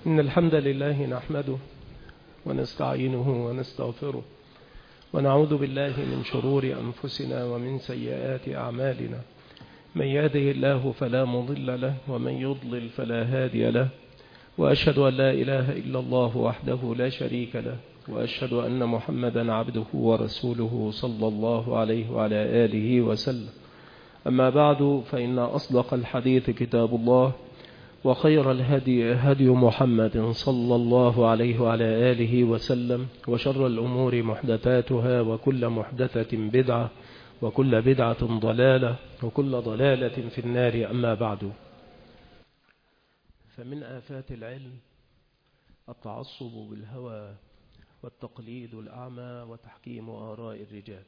إن الحمد لله نحمده ونستعينه ونستغفره ونعوذ بالله من شرور أنفسنا ومن سيئات أعمالنا. من يهده الله فلا مضل له ومن يضلل فلا هادي له، وأشهد أن لا إله إلا الله وحده لا شريك له، وأشهد أن محمدا عبده ورسوله صلى الله عليه وعلى آله وسلم. أما بعد، فإن أصدق الحديث كتاب الله، وخير الهدي هدي محمد صلى الله عليه وعلى آله وسلم، وشر الأمور محدثاتها، وكل محدثة بدعة، وكل بدعة ضلالة، وكل ضلالة في النار. أما بعد، فمن آفات العلم التعصب بالهوى والتقليد الأعمى وتحكيم آراء الرجال.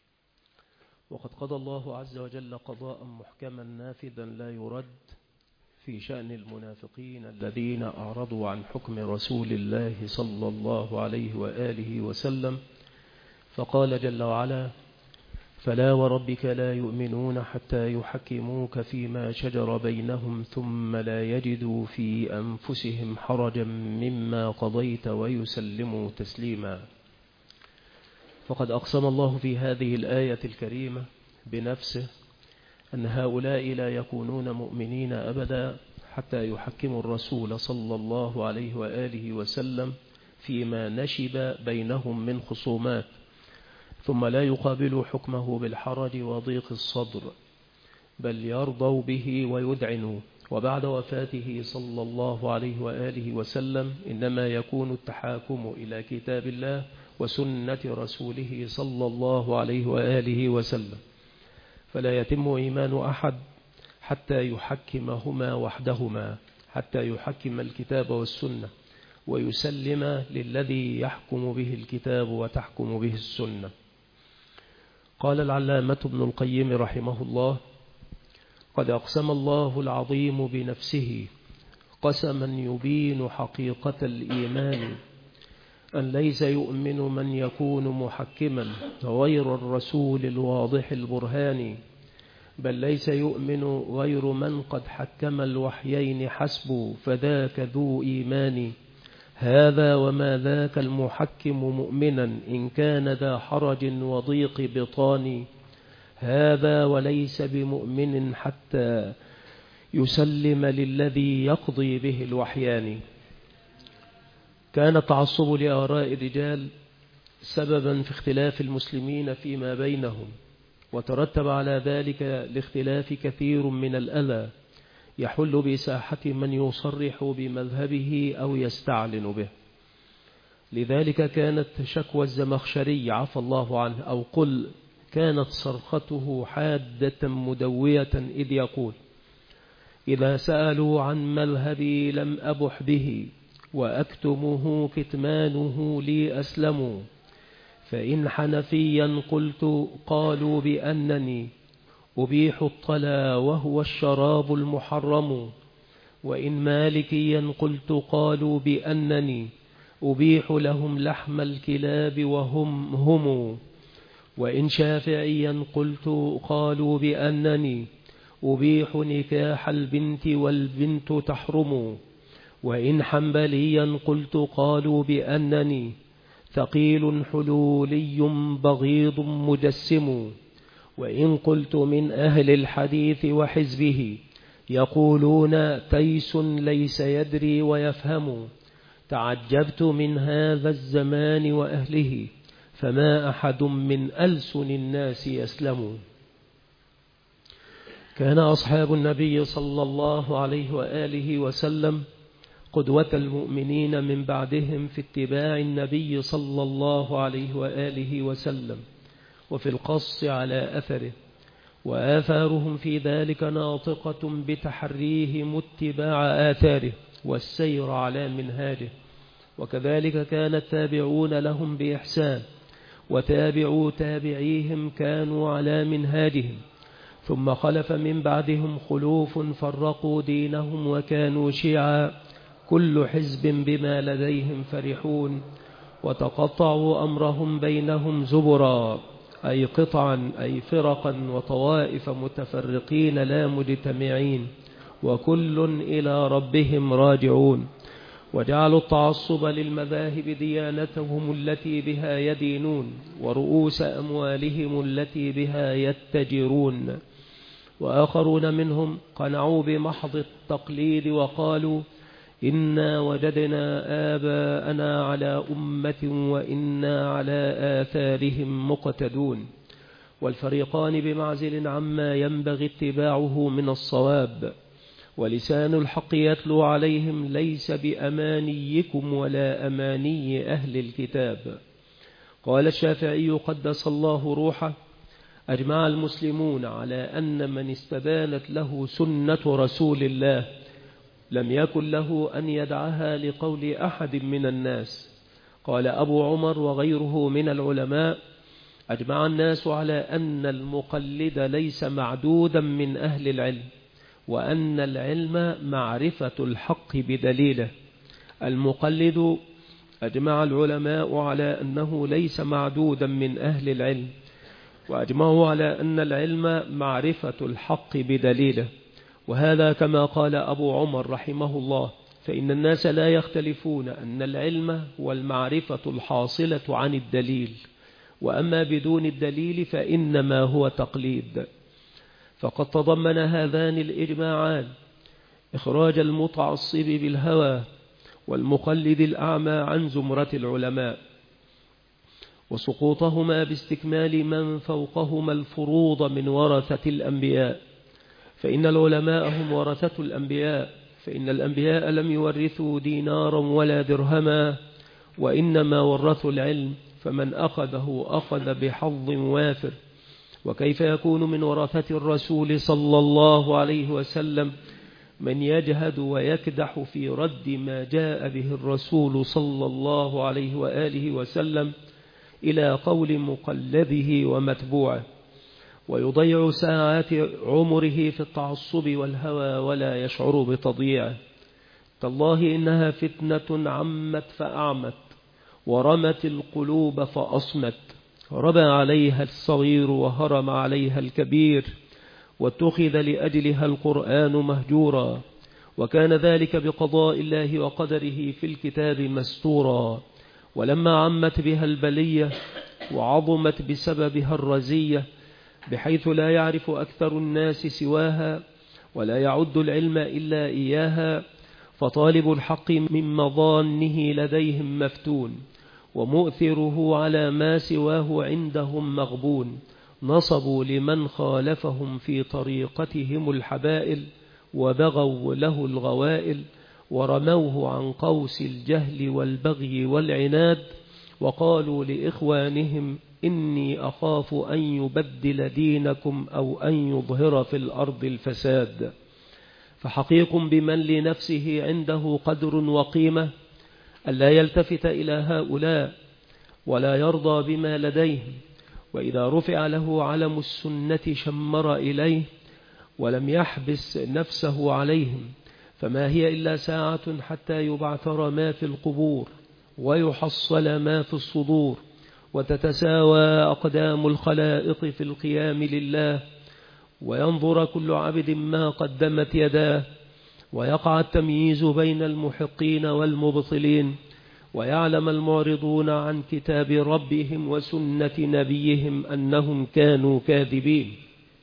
وقد قضى الله عز وجل قضاء محكما نافذا لا يرد في شأن المنافقين الذين أعرضوا عن حكم رسول الله صلى الله عليه وآله وسلم، فقال جل وعلا: فلا وربك لا يؤمنون حتى يحكموك فيما شجر بينهم ثم لا يجدوا في أنفسهم حرجا مما قضيت ويسلموا تسليما. فقد أقسم الله في هذه الآية الكريمة بنفسه أن هؤلاء لا يكونون مؤمنين أبدا حتى يحكموا الرسول صلى الله عليه وآله وسلم فيما نشب بينهم من خصومات، ثم لا يقابلوا حكمه بالحرج وضيق الصدر، بل يرضوا به ويذعنوا. وبعد وفاته صلى الله عليه وآله وسلم إنما يكون التحاكم إلى كتاب الله وسنة رسوله صلى الله عليه وآله وسلم، فلا يتم إيمان أحد حتى يحكمهما وحدهما، حتى يحكم الكتاب والسنة ويسلم للذي يحكم به الكتاب وتحكم به السنة. قال العلامة ابن القيم رحمه الله: قد أقسم الله العظيم بنفسه قسما يبين حقيقة الإيمان، أن ليس يؤمن من يكون محكما غير الرسول الواضح البرهان، بل ليس يؤمن غير من قد حكم الوحيين حسب، فذاك ذو إيمان. هذا وما ذاك المحكم مؤمنا إن كان ذا حرج وضيق بطان، هذا وليس بمؤمن حتى يسلم للذي يقضي به الوحيان. كان التعصب لآراء الرجال سببا في اختلاف المسلمين فيما بينهم، وترتب على ذلك الاختلاف كثير من الأذى يحل بساحة من يصرح بمذهبه أو يستعلن به. لذلك كانت شكوى الزمخشري عفى الله عنه، أو قل كانت صرخته حادة مدوية، إذ يقول: إذا سألوا عن مذهبي لم أبح به، وأكتمه كتمانه لي أسلم. فإن حنفيا قلت قالوا بأنني أبيح الطلا وهو الشراب المحرم، وإن مالكيا قلت قالوا بأنني أبيح لهم لحم الكلاب وهم، وإن شافعيا قلت قالوا بأنني أبيح نكاح البنت والبنت تحرم، وإن حنبليا قلت قالوا بأنني ثقيل حلولي بغيض مجسم، وإن قلت من أهل الحديث وحزبه يقولون تيس ليس يدري ويفهم، تعجبت من هذا الزمان وأهله، فما أحد من ألسن الناس يسلم. كان أصحاب النبي صلى الله عليه وآله وسلم قدوة المؤمنين من بعدهم في اتباع النبي صلى الله عليه وآله وسلم وفي القص على أثره، وآثارهم في ذلك ناطقة بتحريهم اتباع آثاره والسير على منهاجه. وكذلك كان التابعون لهم بإحسان، وتابعوا تابعيهم كانوا على منهاجهم، ثم خلف من بعدهم خلوف فرقوا دينهم وكانوا شيعا، كل حزب بما لديهم فرحون، وتقطعوا أمرهم بينهم زبرا، أي قطعا، أي فرقا وطوائف متفرقين لا مجتمعين، وكل إلى ربهم راجعون. وجعلوا التعصب للمذاهب ديانتهم التي بها يدينون ورؤوس أموالهم التي بها يتجرون. وآخرون منهم قنعوا بمحض التقليد وقالوا إنا وجدنا آباءنا على أمة وإنا على آثارهم مقتدون. والفريقان بمعزل عما ينبغي اتباعه من الصواب. ولسان الحق يتلو عليهم ليس بأمانيكم ولا أماني أهل الكتاب. قال الشافعي قدس الله روحه: أجمع المسلمون على أن من استبانت له سنة رسول الله لم يكن له أن يدعها لقول أحد من الناس. قال أبو عمر وغيره من العلماء: أجمع الناس على أن المقلد ليس معدودا من أهل العلم، وأن العلم معرفة الحق بدليله. المقلد أجمع العلماء على أنه ليس معدودا من أهل العلم، وأجمعوا على أن العلم معرفة الحق بدليله. وهذا كما قال أبو عمر رحمه الله: فإن الناس لا يختلفون أن العلم هو المعرفة الحاصلة عن الدليل، وأما بدون الدليل فإنما هو تقليد. فقد تضمن هذان الإجماعان إخراج المتعصب بالهوى والمقلد الأعمى عن زمرة العلماء، وسقوطهما باستكمال من فوقهما الفروض من ورثة الأنبياء. فإن العلماء هم ورثة الأنبياء، فإن الأنبياء لم يورثوا دينارا ولا درهما، وإنما ورثوا العلم، فمن أخذه أخذ بحظ وافر. وكيف يكون من ورثة الرسول صلى الله عليه وسلم من يجهد ويكدح في رد ما جاء به الرسول صلى الله عليه وآله وسلم إلى قول مقلده ومتبوعه، ويضيع ساعات عمره في التعصب والهوى ولا يشعر بتضييعه؟ تالله إنها فتنة عمت فأعمت، ورمت القلوب فأصمت، ربى عليها الصغير وهرم عليها الكبير، واتخذ لأجلها القرآن مهجورا، وكان ذلك بقضاء الله وقدره في الكتاب مستورا. ولما عمت بها البلية وعظمت بسببها الرزية، بحيث لا يعرف أكثر الناس سواها ولا يعد العلم إلا إياها، فطالب الحق من مظانه لديهم مفتون، ومؤثره على ما سواه عندهم مغبون. نصبوا لمن خالفهم في طريقتهم الحبائل، وبغوا له الغوائل، ورموه عن قوس الجهل والبغي والعناد، وقالوا لإخوانهم: إني أخاف أن يبدل دينكم أو أن يظهر في الأرض الفساد. فحقيق بمن لنفسه عنده قدر وقيمة ألا يلتفت إلى هؤلاء ولا يرضى بما لديهم، وإذا رفع له علم السنة شمر إليه ولم يحبس نفسه عليهم. فما هي إلا ساعة حتى يبعثر ما في القبور ويحصل ما في الصدور، وتتساوى أقدام الخلائق في القيام لله، وينظر كل عبد ما قدمت يداه، ويقع التمييز بين المحقين والمبطلين، ويعلم المعرضون عن كتاب ربهم وسنة نبيهم أنهم كانوا كاذبين.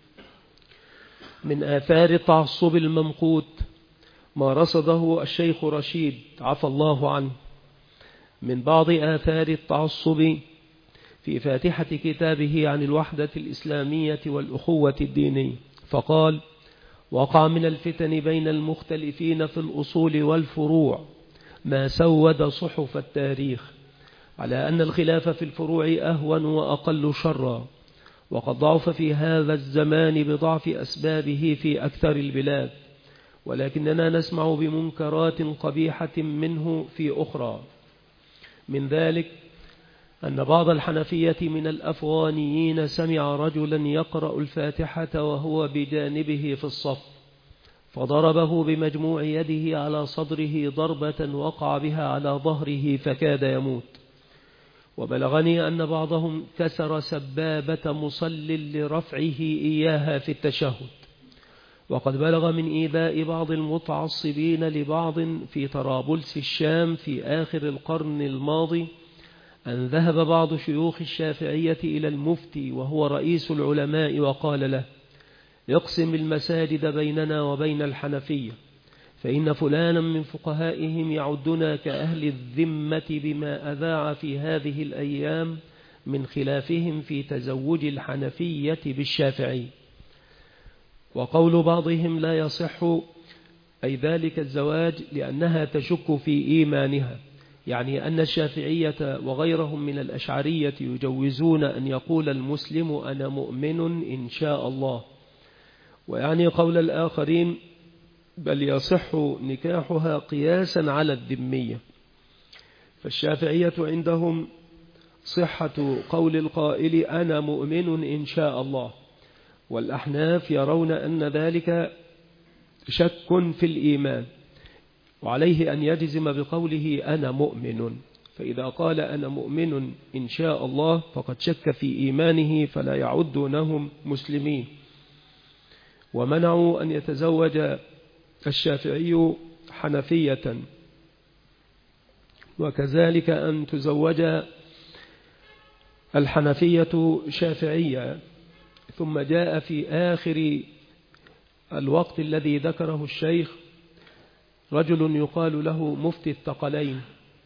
من آثار التعصب الممقوت ما رصده الشيخ رشيد عفى الله عنه من بعض آثار التعصب في فاتحة كتابه عن الوحدة الإسلامية والأخوة الدينية، فقال: وقع من الفتن بين المختلفين في الأصول والفروع ما سود صحف التاريخ، على أن الخلاف في الفروع أهون وأقل شرا، وقد ضعف في هذا الزمان بضعف أسبابه في أكثر البلاد، ولكننا نسمع بمنكرات قبيحة منه في أخرى. من ذلك أن بعض الحنفية من الأفغانيين سمع رجلا يقرأ الفاتحة وهو بجانبه في الصف، فضربه بمجموع يده على صدره ضربة وقع بها على ظهره فكاد يموت. وبلغني أن بعضهم كسر سبابة مصل لرفعه إياها في التشهد، وقد بلغ من إيذاء بعض المتعصبين لبعض في طرابلس الشام في آخر القرن الماضي أن ذهب بعض شيوخ الشافعية إلى المفتي وهو رئيس العلماء وقال له: اقسم المساجد بيننا وبين الحنفية، فإن فلانا من فقهائهم يعدنا كأهل الذمة بما أذاع في هذه الأيام من خلافهم في تزوج الحنفية بالشافعي. وقول بعضهم لا يصح أي ذلك الزواج لأنها تشك في إيمانها، يعني أن الشافعية وغيرهم من الأشعرية يجوزون أن يقول المسلم أنا مؤمن إن شاء الله، ويعني قول الآخرين بل يصح نكاحها قياسا على الذمية. فالشافعية عندهم صحة قول القائل أنا مؤمن إن شاء الله، والأحناف يرون أن ذلك شك في الإيمان، وعليه أن يجزم بقوله أنا مؤمن، فإذا قال أنا مؤمن إن شاء الله فقد شك في إيمانه فلا يعدونهم مسلمين. ومنعوا أن يتزوج الشافعي حنفية، وكذلك أن تزوج الحنفية شافعية. ثم جاء في آخر الوقت الذي ذكره الشيخ رجل يقال له مفتي الثقلين،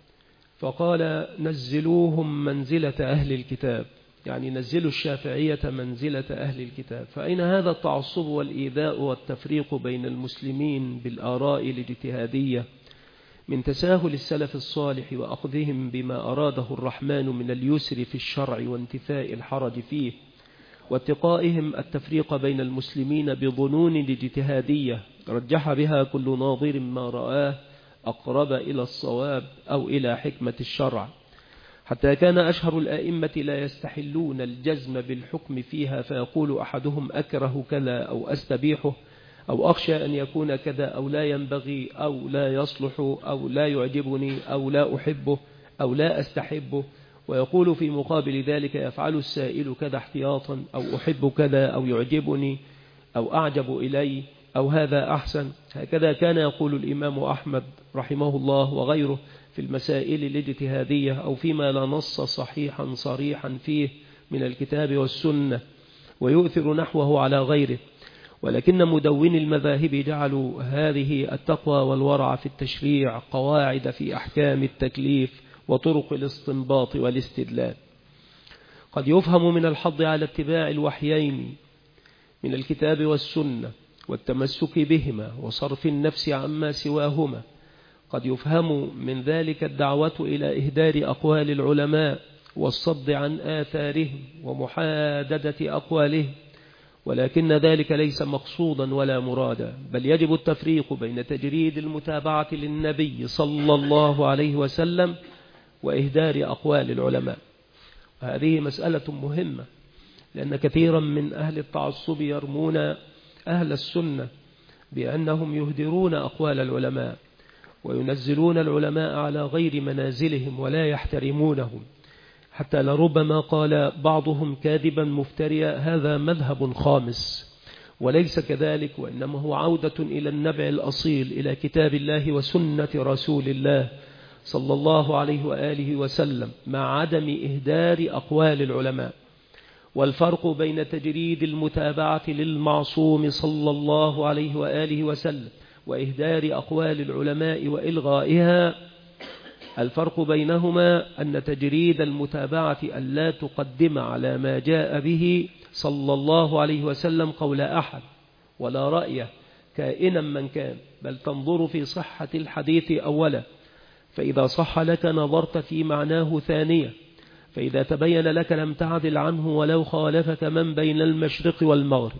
فقال نزلوهم منزلة أهل الكتاب، يعني نزلوا الشافعية منزلة أهل الكتاب. فأين هذا التعصب والإيذاء والتفريق بين المسلمين بالآراء الاجتهادية من تساهل السلف الصالح وأخذهم بما أراده الرحمن من اليسر في الشرع وانتفاء الحرج فيه، واتقائهم التفريق بين المسلمين بظنون الاجتهادية رجح بها كل ناظر ما رآه أقرب إلى الصواب أو إلى حكمة الشرع، حتى كان أشهر الآئمة لا يستحلون الجزم بالحكم فيها، فيقول أحدهم أكره كذا أو أستبيحه أو أخشى أن يكون كذا أو لا ينبغي أو لا يصلح أو لا يعجبني أو لا أحبه أو لا أستحبه، ويقول في مقابل ذلك يفعل السائل كذا احتياطا أو أحب كذا أو يعجبني أو أعجب إلي أو هذا أحسن. هكذا كان يقول الإمام أحمد رحمه الله وغيره في المسائل الاجتهادية أو فيما لا نص صحيحا صريحا فيه من الكتاب والسنة، ويؤثر نحوه على غيره. ولكن مدون المذاهب جعلوا هذه التقوى والورع في التشريع قواعد في أحكام التكليف وطرق الاستنباط والاستدلال. قد يفهم من الحض على اتباع الوحيين من الكتاب والسنة والتمسك بهما وصرف النفس عما سواهما، قد يفهم من ذلك الدعوة إلى إهدار أقوال العلماء والصد عن آثارهم ومحاددة أقوالهم، ولكن ذلك ليس مقصودا ولا مرادا، بل يجب التفريق بين تجريد المتابعة للنبي صلى الله عليه وسلم وإهدار أقوال العلماء. وهذه مسألة مهمة، لأن كثيرا من أهل التعصب يرمون أهل السنة بأنهم يهدرون أقوال العلماء وينزلون العلماء على غير منازلهم ولا يحترمونهم، حتى لربما قال بعضهم كاذبا مفتريا هذا مذهب خامس، وليس كذلك، وإنما هو عودة إلى النبع الأصيل إلى كتاب الله وسنة رسول الله صلى الله عليه وآله وسلم مع عدم إهدار أقوال العلماء. والفرق بين تجريد المتابعة للمعصوم صلى الله عليه وآله وسلم وإهدار أقوال العلماء وإلغائها، الفرق بينهما أن تجريد المتابعة ألا تقدم على ما جاء به صلى الله عليه وسلم قول أحد ولا رأيه كائنا من كان، بل تنظر في صحة الحديث أولا، فإذا صح لك نظرت في معناه ثانيا، فإذا تبين لك لم تعدل عنه ولو خالفك من بين المشرق والمغرب.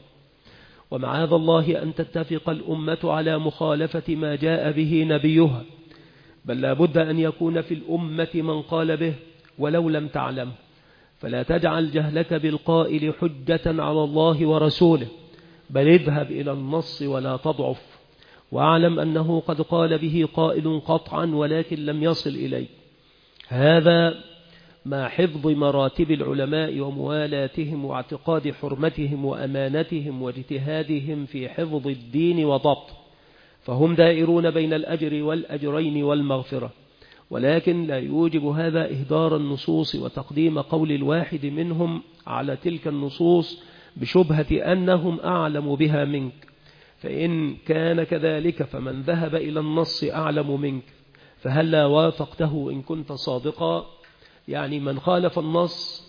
ومعاذ الله أن تتفق الأمة على مخالفة ما جاء به نبيها، بل لا بد أن يكون في الأمة من قال به ولو لم تعلم، فلا تجعل جهلك بالقائل حجة على الله ورسوله، بل اذهب إلى النص ولا تضعف، واعلم أنه قد قال به قائل قطعا ولكن لم يصل إليه. هذا مع حفظ مراتب العلماء وموالاتهم واعتقاد حرمتهم وأمانتهم واجتهادهم في حفظ الدين وضبط، فهم دائرون بين الأجر والأجرين والمغفرة. ولكن لا يوجب هذا إهدار النصوص وتقديم قول الواحد منهم على تلك النصوص بشبهة أنهم أعلم بها منك، فإن كان كذلك فمن ذهب إلى النص أعلم منك، فهلا وافقته إن كنت صادقا؟ يعني من خالف النص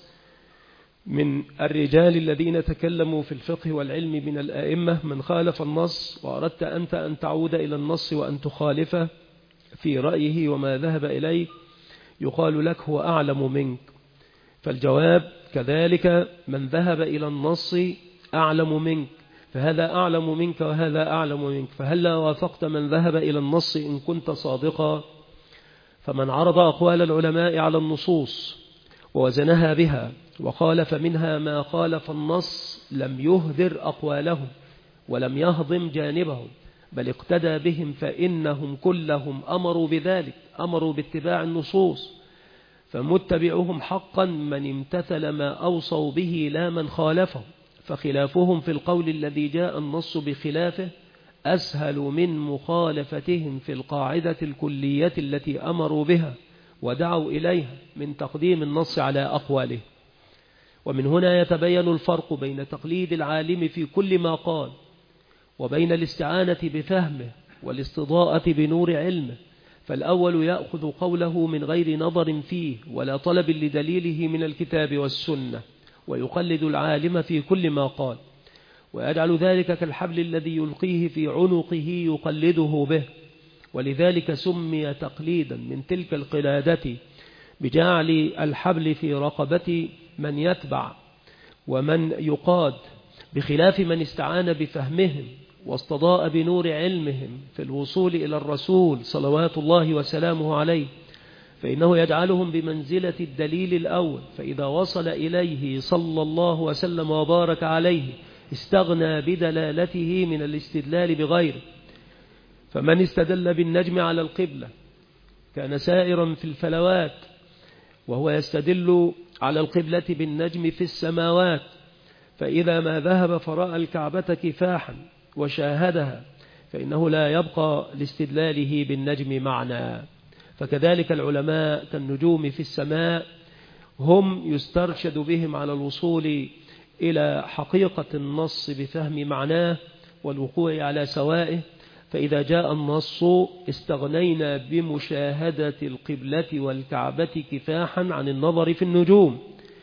من الرجال الذين تكلموا في الفقه والعلم من الآئمة، من خالف النص وأردت أنت أن تعود إلى النص وأن تخالفه في رأيه وما ذهب إليه، يقال لك هو أعلم منك. فالجواب كذلك من ذهب إلى النص أعلم منك، فهذا أعلم منك وهذا أعلم منك، فهلا وافقت من ذهب إلى النص إن كنت صادقا؟ فمن عرض أقوال العلماء على النصوص ووزنها بها وخالف منها ما خالف النص لم يهدر أقوالهم ولم يهضم جانبهم، بل اقتدى بهم، فإنهم كلهم أمروا بذلك، أمروا باتباع النصوص، فمتبعهم حقا من امتثل ما أوصوا به لا من خالفه، فخلافهم في القول الذي جاء النص بخلافه أسهل من مخالفتهم في القاعدة الكلية التي أمروا بها ودعوا إليها من تقديم النص على أقواله. ومن هنا يتبين الفرق بين تقليد العالم في كل ما قال وبين الاستعانة بفهمه والاستضاءة بنور علمه، فالأول يأخذ قوله من غير نظر فيه ولا طلب لدليله من الكتاب والسنة، ويقلد العالم في كل ما قال، ويجعل ذلك كالحبل الذي يلقيه في عنقه يقلده به، ولذلك سمي تقليدا من تلك القلادة بجعل الحبل في رقبة من يتبع ومن يقاد، بخلاف من استعان بفهمهم واستضاء بنور علمهم في الوصول إلى الرسول صلوات الله وسلامه عليه، فإنه يجعلهم بمنزلة الدليل الأول، فإذا وصل إليه صلى الله وسلم وبارك عليه استغنى بدلالته من الاستدلال بغيره. فمن استدل بالنجم على القبلة كان سائرا في الفلوات، وهو يستدل على القبلة بالنجم في السماوات، فإذا ما ذهب فرأى الكعبة كفاحا وشاهدها فإنه لا يبقى لاستدلاله بالنجم معنى. فكذلك العلماء كالنجوم في السماء، هم يسترشد بهم على الوصول إلى حقيقة النص بفهم معناه والوقوع على سوائه، فإذا جاء النص استغنينا بمشاهدة القبلة والكعبة كفاحا عن النظر في النجوم،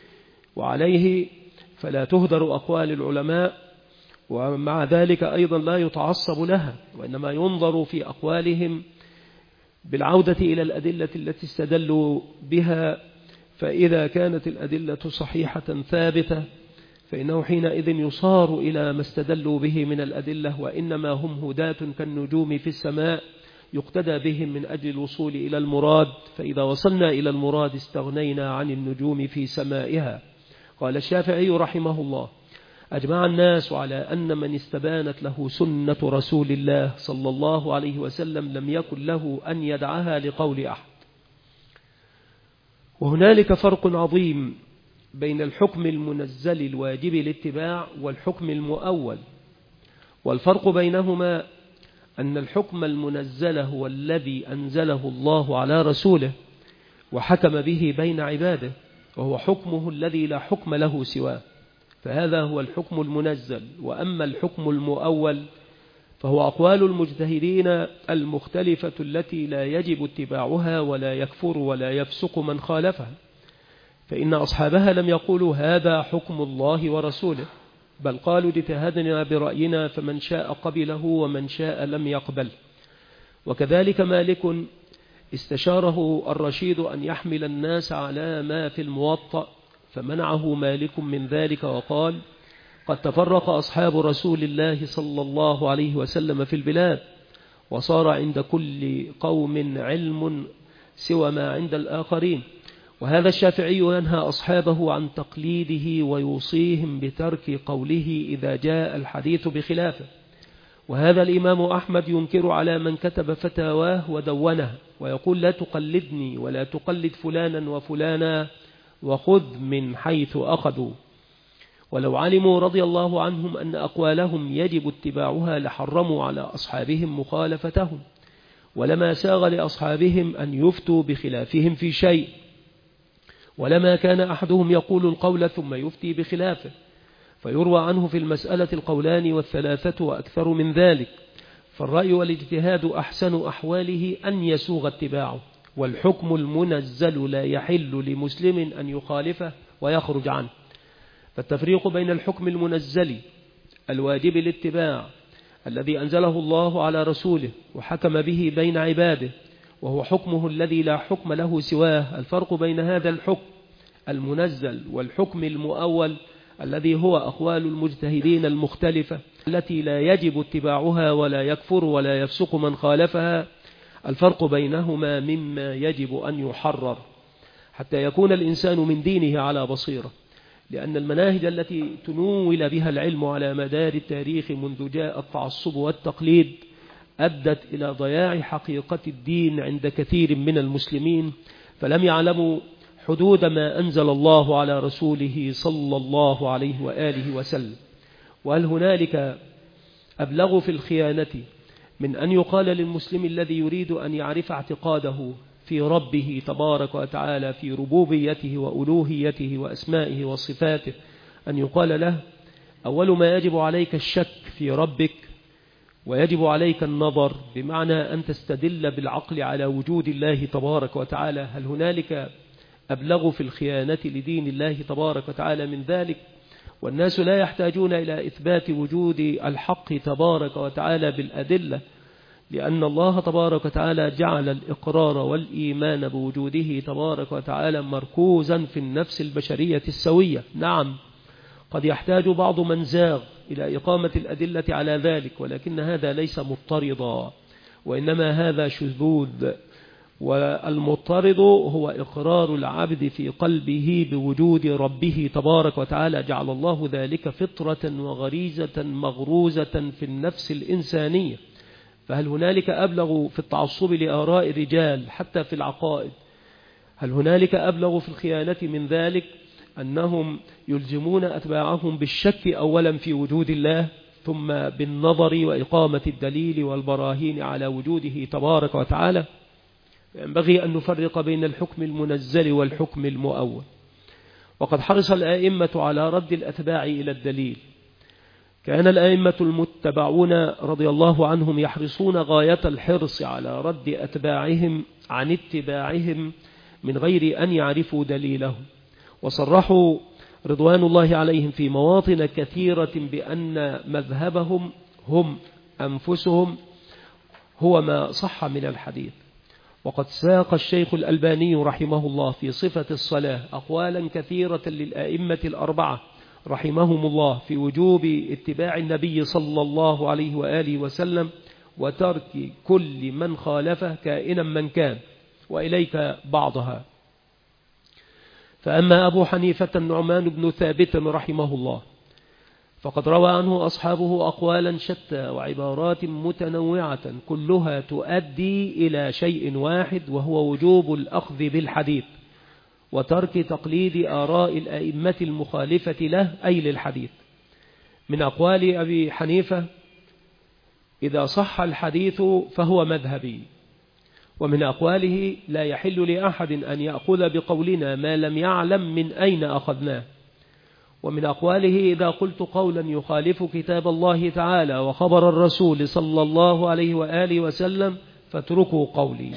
وعليه فلا تهدر أقوال العلماء، ومع ذلك أيضا لا يتعصب لها، وإنما ينظر في أقوالهم بالعودة إلى الأدلة التي استدلوا بها، فإذا كانت الأدلة صحيحة ثابتة فإنه حينئذ يصار إلى ما استدلوا به من الأدلة، وإنما هم هداة كالنجوم في السماء يقتدى بهم من أجل الوصول إلى المراد، فإذا وصلنا إلى المراد استغنينا عن النجوم في سمائها. قال الشافعي رحمه الله: أجمع الناس على أن من استبانت له سنة رسول الله صلى الله عليه وسلم لم يكن له أن يدعها لقول أحد. وهنالك فرق عظيم بين الحكم المنزل الواجب الاتباع والحكم المؤول، والفرق بينهما أن الحكم المنزل هو الذي أنزله الله على رسوله وحكم به بين عباده، وهو حكمه الذي لا حكم له سواه، فهذا هو الحكم المنزل. وأما الحكم المؤول فهو أقوال المجتهدين المختلفة التي لا يجب اتباعها ولا يكفر ولا يفسق من خالفها، فإن أصحابها لم يقولوا هذا حكم الله ورسوله، بل قالوا اجتهدنا برأينا فمن شاء قبله ومن شاء لم يقبل. وكذلك مالك استشاره الرشيد أن يحمل الناس على ما في الموطأ، فمنعه مالك من ذلك وقال: قد تفرق أصحاب رسول الله صلى الله عليه وسلم في البلاد، وصار عند كل قوم علم سوى ما عند الآخرين. وهذا الشافعي ينهى أصحابه عن تقليده ويوصيهم بترك قوله إذا جاء الحديث بخلافه. وهذا الإمام أحمد ينكر على من كتب فتاواه ودونها، ويقول: لا تقلدني ولا تقلد فلانا وفلانا، وخذ من حيث أخذوا. ولو علموا رضي الله عنهم أن أقوالهم يجب اتباعها لحرموا على أصحابهم مخالفتهم، ولما ساغ لأصحابهم أن يفتوا بخلافهم في شيء، ولما كان أحدهم يقول القول ثم يفتي بخلافه، فيروى عنه في المسألة القولان والثلاثة وأكثر من ذلك. فالرأي والاجتهاد أحسن أحواله أن يسوغ اتباعه، والحكم المنزل لا يحل لمسلم أن يخالفه ويخرج عنه. فالتفريق بين الحكم المنزل الواجب الاتباع الذي أنزله الله على رسوله وحكم به بين عباده، وهو حكمه الذي لا حكم له سواه، الفرق بين هذا الحكم المنزل والحكم المؤول الذي هو أقوال المجتهدين المختلفة التي لا يجب اتباعها ولا يكفر ولا يفسق من خالفها، الفرق بينهما مما يجب أن يحرر حتى يكون الإنسان من دينه على بصيرة. لأن المناهج التي تنول بها العلم على مدار التاريخ منذ جاء التعصب والتقليد أدت إلى ضياع حقيقة الدين عند كثير من المسلمين، فلم يعلموا حدود ما أنزل الله على رسوله صلى الله عليه وآله وسلم. وهل هنالك أبلغ في الخيانة من أن يقال للمسلم الذي يريد أن يعرف اعتقاده في ربه تبارك وتعالى في ربوبيته وألوهيته وأسمائه وصفاته، أن يقال له: أول ما يجب عليك الشك في ربك، ويجب عليك النظر، بمعنى أن تستدل بالعقل على وجود الله تبارك وتعالى. هل هنالك أبلغ في الخيانة لدين الله تبارك وتعالى من ذلك؟ والناس لا يحتاجون إلى إثبات وجود الحق تبارك وتعالى بالأدلة، لأن الله تبارك وتعالى جعل الإقرار والإيمان بوجوده تبارك وتعالى مركوزا في النفس البشرية السوية. نعم، قد يحتاج بعض من زاغ إلى إقامة الأدلة على ذلك، ولكن هذا ليس مضطردا، وإنما هذا شذوذ. والمضطرد هو إقرار العبد في قلبه بوجود ربه تبارك وتعالى، جعل الله ذلك فطرة وغريزة مغروزة في النفس الإنسانية. فهل هنالك أبلغ في التعصب لآراء الرجال حتى في العقائد؟ هل هنالك أبلغ في الخيانة من ذلك أنهم يلزمون أتباعهم بالشك أولا في وجود الله، ثم بالنظر وإقامة الدليل والبراهين على وجوده تبارك وتعالى؟ ينبغي أن نفرق بين الحكم المنزل والحكم المؤول. وقد حرص الآئمة على رد الأتباع إلى الدليل. كان الآئمة المتبعون رضي الله عنهم يحرصون غاية الحرص على رد أتباعهم عن اتباعهم من غير أن يعرفوا دليلهم، وصرحوا رضوان الله عليهم في مواطن كثيرة بأن مذهبهم هم أنفسهم هو ما صح من الحديث. وقد ساق الشيخ الألباني رحمه الله في صفة الصلاة أقوالا كثيرة للآئمة الأربعة رحمهم الله في وجوب اتباع النبي صلى الله عليه وآله وسلم وترك كل من خالفه كائنا من كان، وإليك بعضها. فأما أبو حنيفة النعمان بن ثابت رحمه الله فقد روى عنه أصحابه أقوالا شتى وعبارات متنوعة كلها تؤدي إلى شيء واحد، وهو وجوب الأخذ بالحديث وترك تقليد آراء الأئمة المخالفة له أي للحديث. من أقوال أبي حنيفة: إذا صح الحديث فهو مذهبي. ومن أقواله: لا يحل لأحد أن يأخذ بقولنا ما لم يعلم من أين أخذناه. ومن أقواله: إذا قلت قولا يخالف كتاب الله تعالى وخبر الرسول صلى الله عليه وآله وسلم فاتركوا قولي.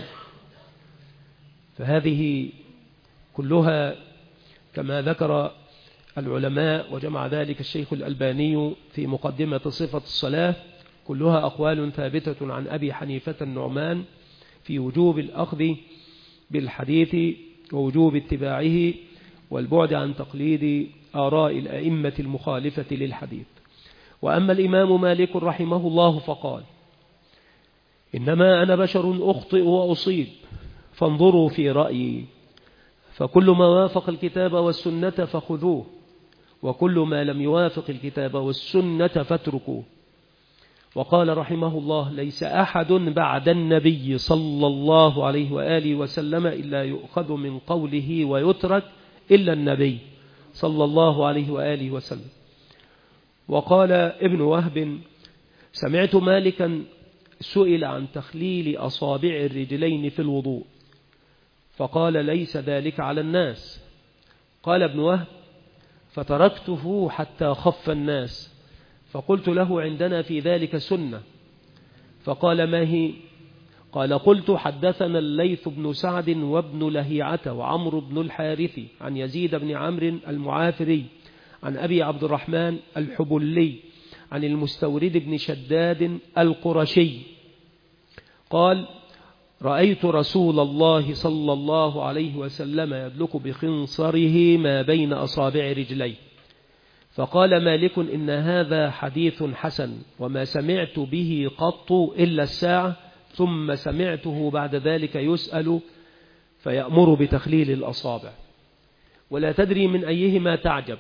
فهذه كلها كما ذكر العلماء وجمع ذلك الشيخ الألباني في مقدمة صفة الصلاة، كلها أقوال ثابتة عن أبي حنيفة النعمان في وجوب الأخذ بالحديث ووجوب اتباعه والبعد عن تقليد آراء الأئمة المخالفة للحديث. وأما الإمام مالك رحمه الله فقال: إنما أنا بشر أخطئ وأصيب، فانظروا في رأيي، فكل ما وافق الكتاب والسنة فخذوه، وكل ما لم يوافق الكتاب والسنة فاتركوه. وقال رحمه الله: ليس أحد بعد النبي صلى الله عليه وآله وسلم إلا يؤخذ من قوله ويترك إلا النبي صلى الله عليه وآله وسلم. وقال ابن وهب: سمعت مالكا سئل عن تخليل أصابع الرجلين في الوضوء فقال: ليس ذلك على الناس. قال ابن وهب: فتركته حتى خف الناس، فقلت له: عندنا في ذلك سنة. فقال: ما هي؟ قال: قلت: حدثنا الليث بن سعد وابن لهيعة وعمرو بن الحارث عن يزيد بن عمرو المعافري عن أبي عبد الرحمن الحبلي عن المستورد بن شداد القرشي قال: رأيت رسول الله صلى الله عليه وسلم يدلك بخنصره ما بين أصابع رجليه. فقال مالك: إن هذا حديث حسن، وما سمعت به قط إلا الساعة، ثم سمعته بعد ذلك يسأل فيأمر بتخليل الأصابع، ولا تدري من أيهما تعجب،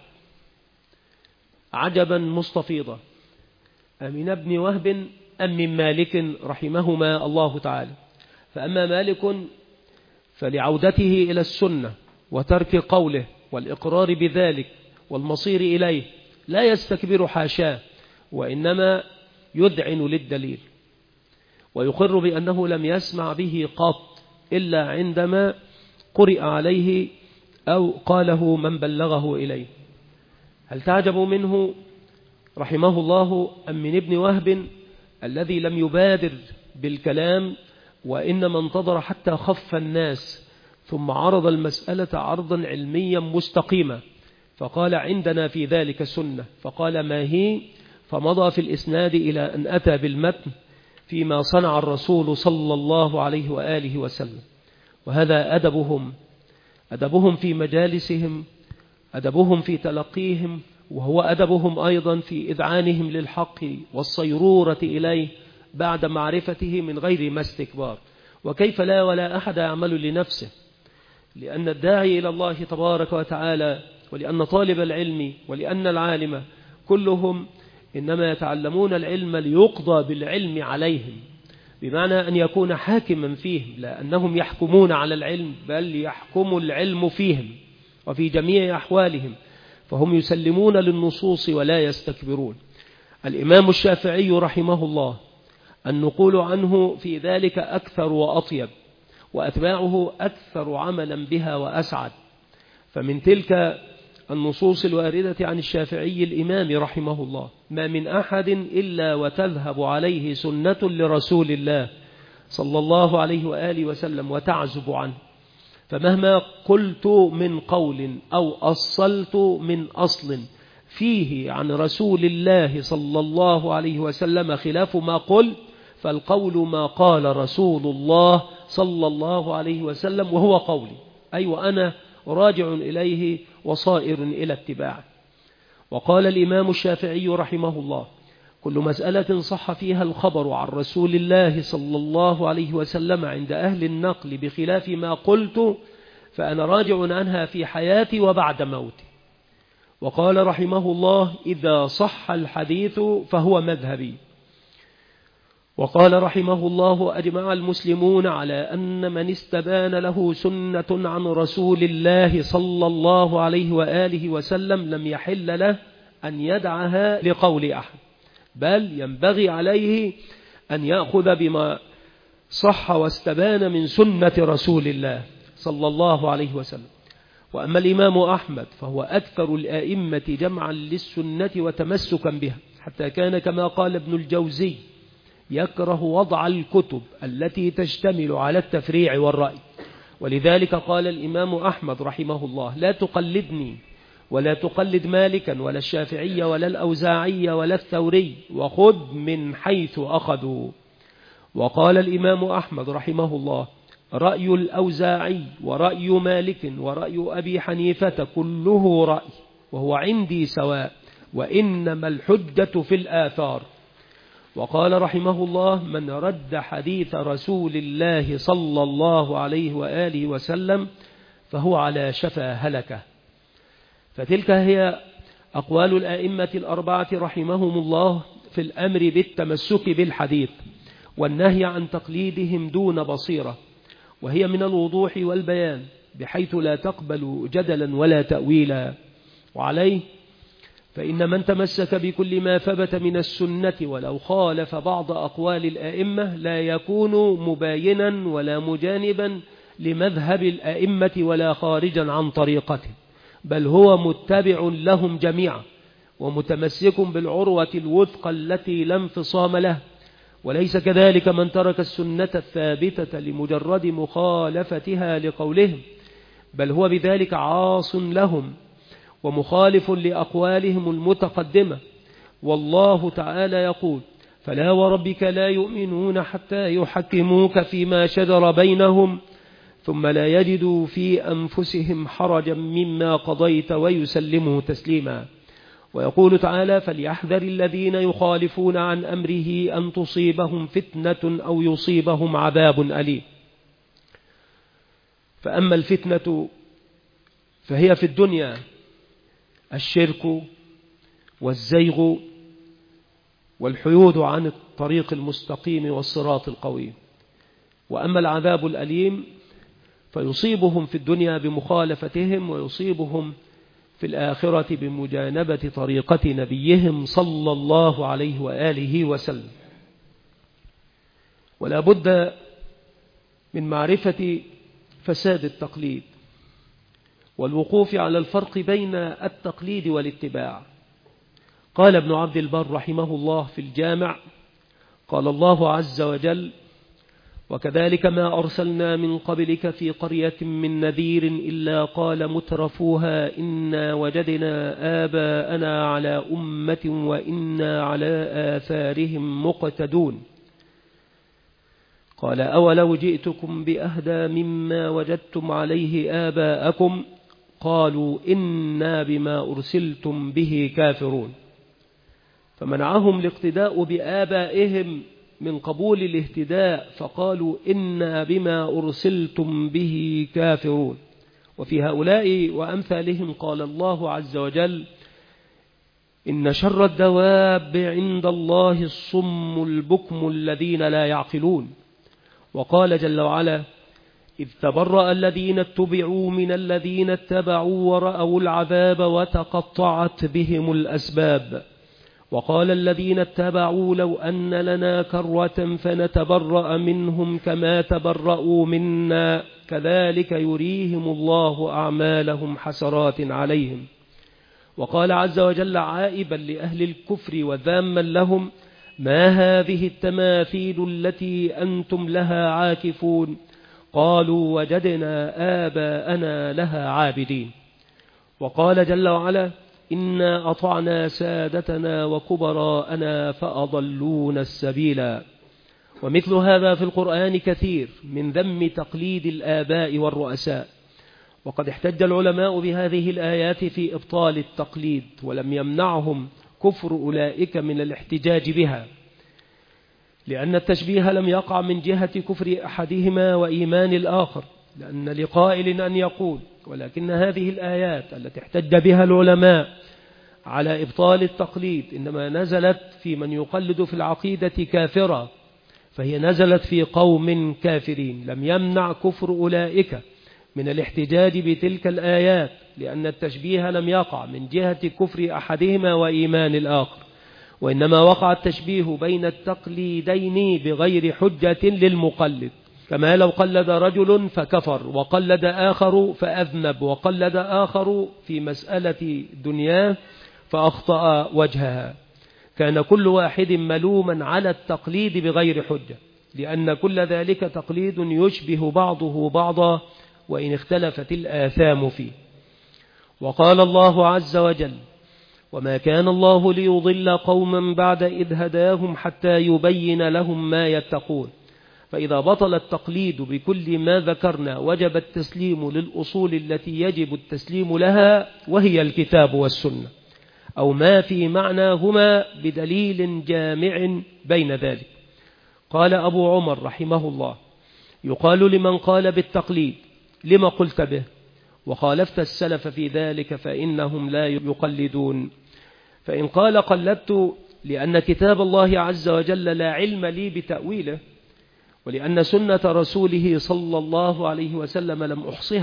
عجبا مستفيضا، أمن ابن وهب أم من مالك رحمهما الله تعالى. فأما مالك فلعودته إلى السنة وترك قوله والإقرار بذلك والمصير إليه لا يستكبر حاشاه، وإنما يذعن للدليل ويقر بأنه لم يسمع به قط إلا عندما قرئ عليه أو قاله من بلغه إليه. هل تعجب منه رحمه الله أم من ابن وهب الذي لم يبادر بالكلام وإنما انتظر حتى خف الناس ثم عرض المسألة عرضا علميا مستقيما فقال: عندنا في ذلك سنة. فقال: ما هي؟ فمضى في الإسناد إلى أن أتى بالمتن فيما صنع الرسول صلى الله عليه وآله وسلم. وهذا أدبهم في مجالسهم، أدبهم في تلقيهم، وهو أدبهم أيضا في إذعانهم للحق والصيرورة إليه بعد معرفته من غير ما استكبار. وكيف لا ولا أحد يعمل لنفسه، لأن الداعي إلى الله تبارك وتعالى ولأن طالب العلم ولأن العالم كلهم إنما يتعلمون العلم ليقضى بالعلم عليهم، بمعنى أن يكون حاكما فيهم، لا أنهم يحكمون على العلم، بل يحكم العلم فيهم وفي جميع أحوالهم، فهم يسلمون للنصوص ولا يستكبرون. الإمام الشافعي رحمه الله النقول عنه في ذلك أكثر وأطيب، وأتباعه أكثر عملا بها وأسعد. فمن تلك النصوص الواردة عن الشافعي الإمام رحمه الله: ما من أحد إلا وتذهب عليه سنة لرسول الله صلى الله عليه وآله وسلم وتعزب عنه، فمهما قلت من قول أو أصلت من أصل فيه عن رسول الله صلى الله عليه وسلم خلاف ما قلت، فالقول ما قال رسول الله صلى الله عليه وسلم وهو قولي، أي وأنا راجع إليه وصائر إلى اتباعه. وقال الإمام الشافعي رحمه الله: كل مسألة صح فيها الخبر عن رسول الله صلى الله عليه وسلم عند أهل النقل بخلاف ما قلت فأنا راجع عنها في حياتي وبعد موتي. وقال رحمه الله: إذا صح الحديث فهو مذهبي. وقال رحمه الله: أجمع المسلمون على أن من استبان له سنة عن رسول الله صلى الله عليه وآله وسلم لم يحل له أن يدعها لقول أحد، بل ينبغي عليه أن يأخذ بما صح واستبان من سنة رسول الله صلى الله عليه وسلم. وأما الإمام أحمد فهو أكثر الآئمة جمعا للسنة وتمسكا بها، حتى كان كما قال ابن الجوزي يكره وضع الكتب التي تشتمل على التفريع والرأي. ولذلك قال الإمام أحمد رحمه الله: لا تقلدني ولا تقلد مالكا ولا الشافعي ولا الأوزاعي ولا الثوري، وخذ من حيث أخذوا. وقال الإمام أحمد رحمه الله: رأي الأوزاعي ورأي مالك ورأي أبي حنيفة كله رأي، وهو عندي سواء، وإنما الحجة في الآثار. وقال رحمه الله: من رد حديث رسول الله صلى الله عليه وآله وسلم فهو على شفا هلكة. فتلك هي أقوال الآئمة الأربعة رحمهم الله في الأمر بالتمسك بالحديث والنهي عن تقليدهم دون بصيرة، وهي من الوضوح والبيان بحيث لا تقبل جدلا ولا تأويلا. وعليه فإن من تمسك بكل ما ثبت من السنة ولو خالف بعض أقوال الأئمة لا يكون مباينا ولا مجانبا لمذهب الأئمة ولا خارجا عن طريقته، بل هو متبع لهم جميعا ومتمسك بالعروة الوثقى التي لا انفصام له. وليس كذلك من ترك السنة الثابتة لمجرد مخالفتها لقولهم، بل هو بذلك عاص لهم ومخالف لأقوالهم المتقدمة. والله تعالى يقول: فلا وربك لا يؤمنون حتى يحكموك فيما شجر بينهم ثم لا يجدوا في أنفسهم حرجا مما قضيت ويسلموا تسليما. ويقول تعالى: فليحذر الذين يخالفون عن أمره أن تصيبهم فتنة أو يصيبهم عذاب أليم. فأما الفتنة فهي في الدنيا الشرك والزيغ والحيود عن الطريق المستقيم والصراط القويم. وأما العذاب الأليم فيصيبهم في الدنيا بمخالفتهم، ويصيبهم في الآخرة بمجانبة طريقة نبيهم صلى الله عليه وآله وسلم. ولا بد من معرفة فساد التقليد والوقوف على الفرق بين التقليد والاتباع. قال ابن عبد البر رحمه الله في الجامع: قال الله عز وجل: وكذلك ما أرسلنا من قبلك في قرية من نذير إلا قال مترفوها إنا وجدنا آباءنا على أمة وإنا على آثارهم مقتدون. قال: أولو جئتكم بأهدى مما وجدتم عليه آباءكم قالوا إنا بما أرسلتم به كافرون. فمنعهم الاقتداء بآبائهم من قبول الاهتداء، فقالوا إنا بما أرسلتم به كافرون. وفي هؤلاء وأمثالهم قال الله عز وجل: إن شر الدواب عند الله الصم البكم الذين لا يعقلون. وقال جل وعلا: إذ تبرأ الذين اتبعوا من الذين اتبعوا ورأوا العذاب وتقطعت بهم الأسباب. وقال الذين اتبعوا لو أن لنا كرة فنتبرأ منهم كما تبرأوا منا كذلك يريهم الله أعمالهم حسرات عليهم. وقال عز وجل عائبا لأهل الكفر وذاما لهم: ما هذه التماثيل التي أنتم لها عاكفون؟ قالوا وجدنا آباءنا لها عابدين. وقال جل وعلا: إنا أطعنا سادتنا وكبراءنا فأضلون السبيلا. ومثل هذا في القرآن كثير من ذم تقليد الآباء والرؤساء. وقد احتج العلماء بهذه الآيات في إبطال التقليد، ولم يمنعهم كفر أولئك من الاحتجاج بها، لأن التشبيه لم يقع من جهة كفر أحدهما وإيمان الآخر. لأن لقائل أن يقول: ولكن هذه الآيات التي احتج بها العلماء على إبطال التقليد إنما نزلت في من يقلد في العقيدة كافرة، فهي نزلت في قوم كافرين. لم يمنع كفر أولئك من الاحتجاج بتلك الآيات، لأن التشبيه لم يقع من جهة كفر أحدهما وإيمان الآخر، وإنما وقع التشبيه بين التقليدين بغير حجة للمقلد. كما لو قلد رجل فكفر وقلد آخر فأذنب وقلد آخر في مسألة دنياه فأخطأ وجهها، كان كل واحد ملوما على التقليد بغير حجة، لأن كل ذلك تقليد يشبه بعضه بعضا وإن اختلفت الآثام فيه. وقال الله عز وجل: وما كان الله ليضل قوما بعد إذ هداهم حتى يبين لهم ما يتقون. فإذا بطل التقليد بكل ما ذكرنا وجب التسليم للأصول التي يجب التسليم لها، وهي الكتاب والسنة، أو ما في معناهما بدليل جامع بين ذلك. قال أبو عمر رحمه الله: يقال لمن قال بالتقليد: لما قلت به وخالفت السلف في ذلك؟ فإنهم لا يقلدون. فإن قال: قلدت لأن كتاب الله عز وجل لا علم لي بتأويله، ولأن سنة رسوله صلى الله عليه وسلم لم أحصها،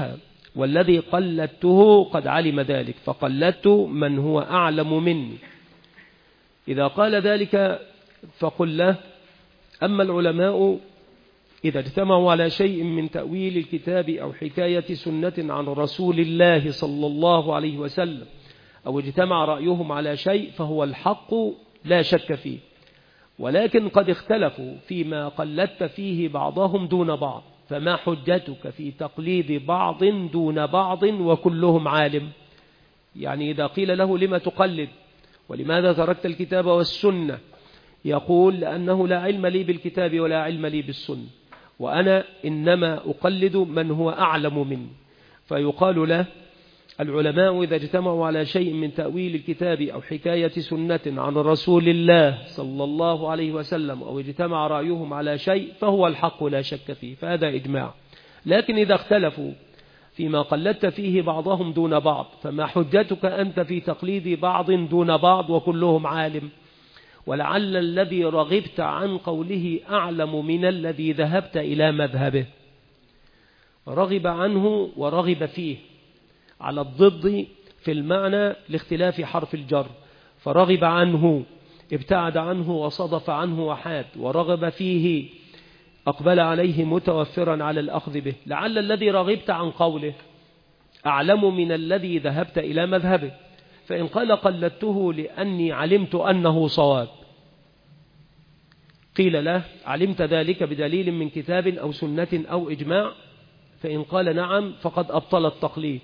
والذي قلدته قد علم ذلك، فقلدت من هو أعلم مني. إذا قال ذلك فقل له: أما العلماء إذا اجتمعوا على شيء من تأويل الكتاب أو حكاية سنة عن رسول الله صلى الله عليه وسلم، أو اجتمع رأيهم على شيء، فهو الحق لا شك فيه، ولكن قد اختلفوا فيما قلدت فيه بعضهم دون بعض، فما حجتك في تقليد بعض دون بعض وكلهم عالم؟ يعني إذا قيل له: لما تقلد ولماذا تركت الكتاب والسنة؟ يقول: لأنه لا علم لي بالكتاب ولا علم لي بالسنة، وأنا إنما أقلد من هو أعلم مني. فيقال له: العلماء إذا اجتمعوا على شيء من تأويل الكتاب أو حكاية سنة عن رسول الله صلى الله عليه وسلم، أو اجتمع رأيهم على شيء، فهو الحق لا شك فيه، فهذا إجماع. لكن إذا اختلفوا فيما قلدت فيه بعضهم دون بعض، فما حجتك أنت في تقليد بعض دون بعض وكلهم عالم؟ ولعل الذي رغبت عن قوله أعلم من الذي ذهبت إلى مذهبه، رغب عنه ورغب فيه على الضد في المعنى لاختلاف حرف الجر، فرغب عنه ابتعد عنه وصدف عنه وحاد، ورغب فيه أقبل عليه متوفرا على الأخذ به. لعل الذي رغبت عن قوله أعلم من الذي ذهبت إلى مذهبه، فإن قال قلدته لأني علمت أنه صواب، قيل له: علمت ذلك بدليل من كتاب أو سنة أو إجماع؟ فإن قال نعم، فقد أبطل التقليد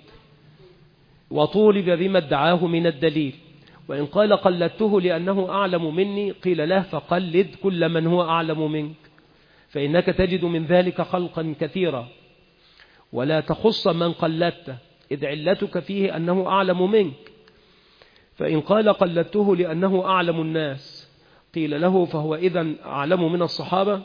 وطولب بما ادعاه من الدليل. وإن قال قلدته لأنه أعلم مني، قيل له: فقلد كل من هو أعلم منك، فإنك تجد من ذلك خلقا كثيرا، ولا تخص من قلدته، إذ علتك فيه أنه أعلم منك. فإن قال قلدته لأنه أعلم الناس، قيل له: فهو إذن أعلم من الصحابة،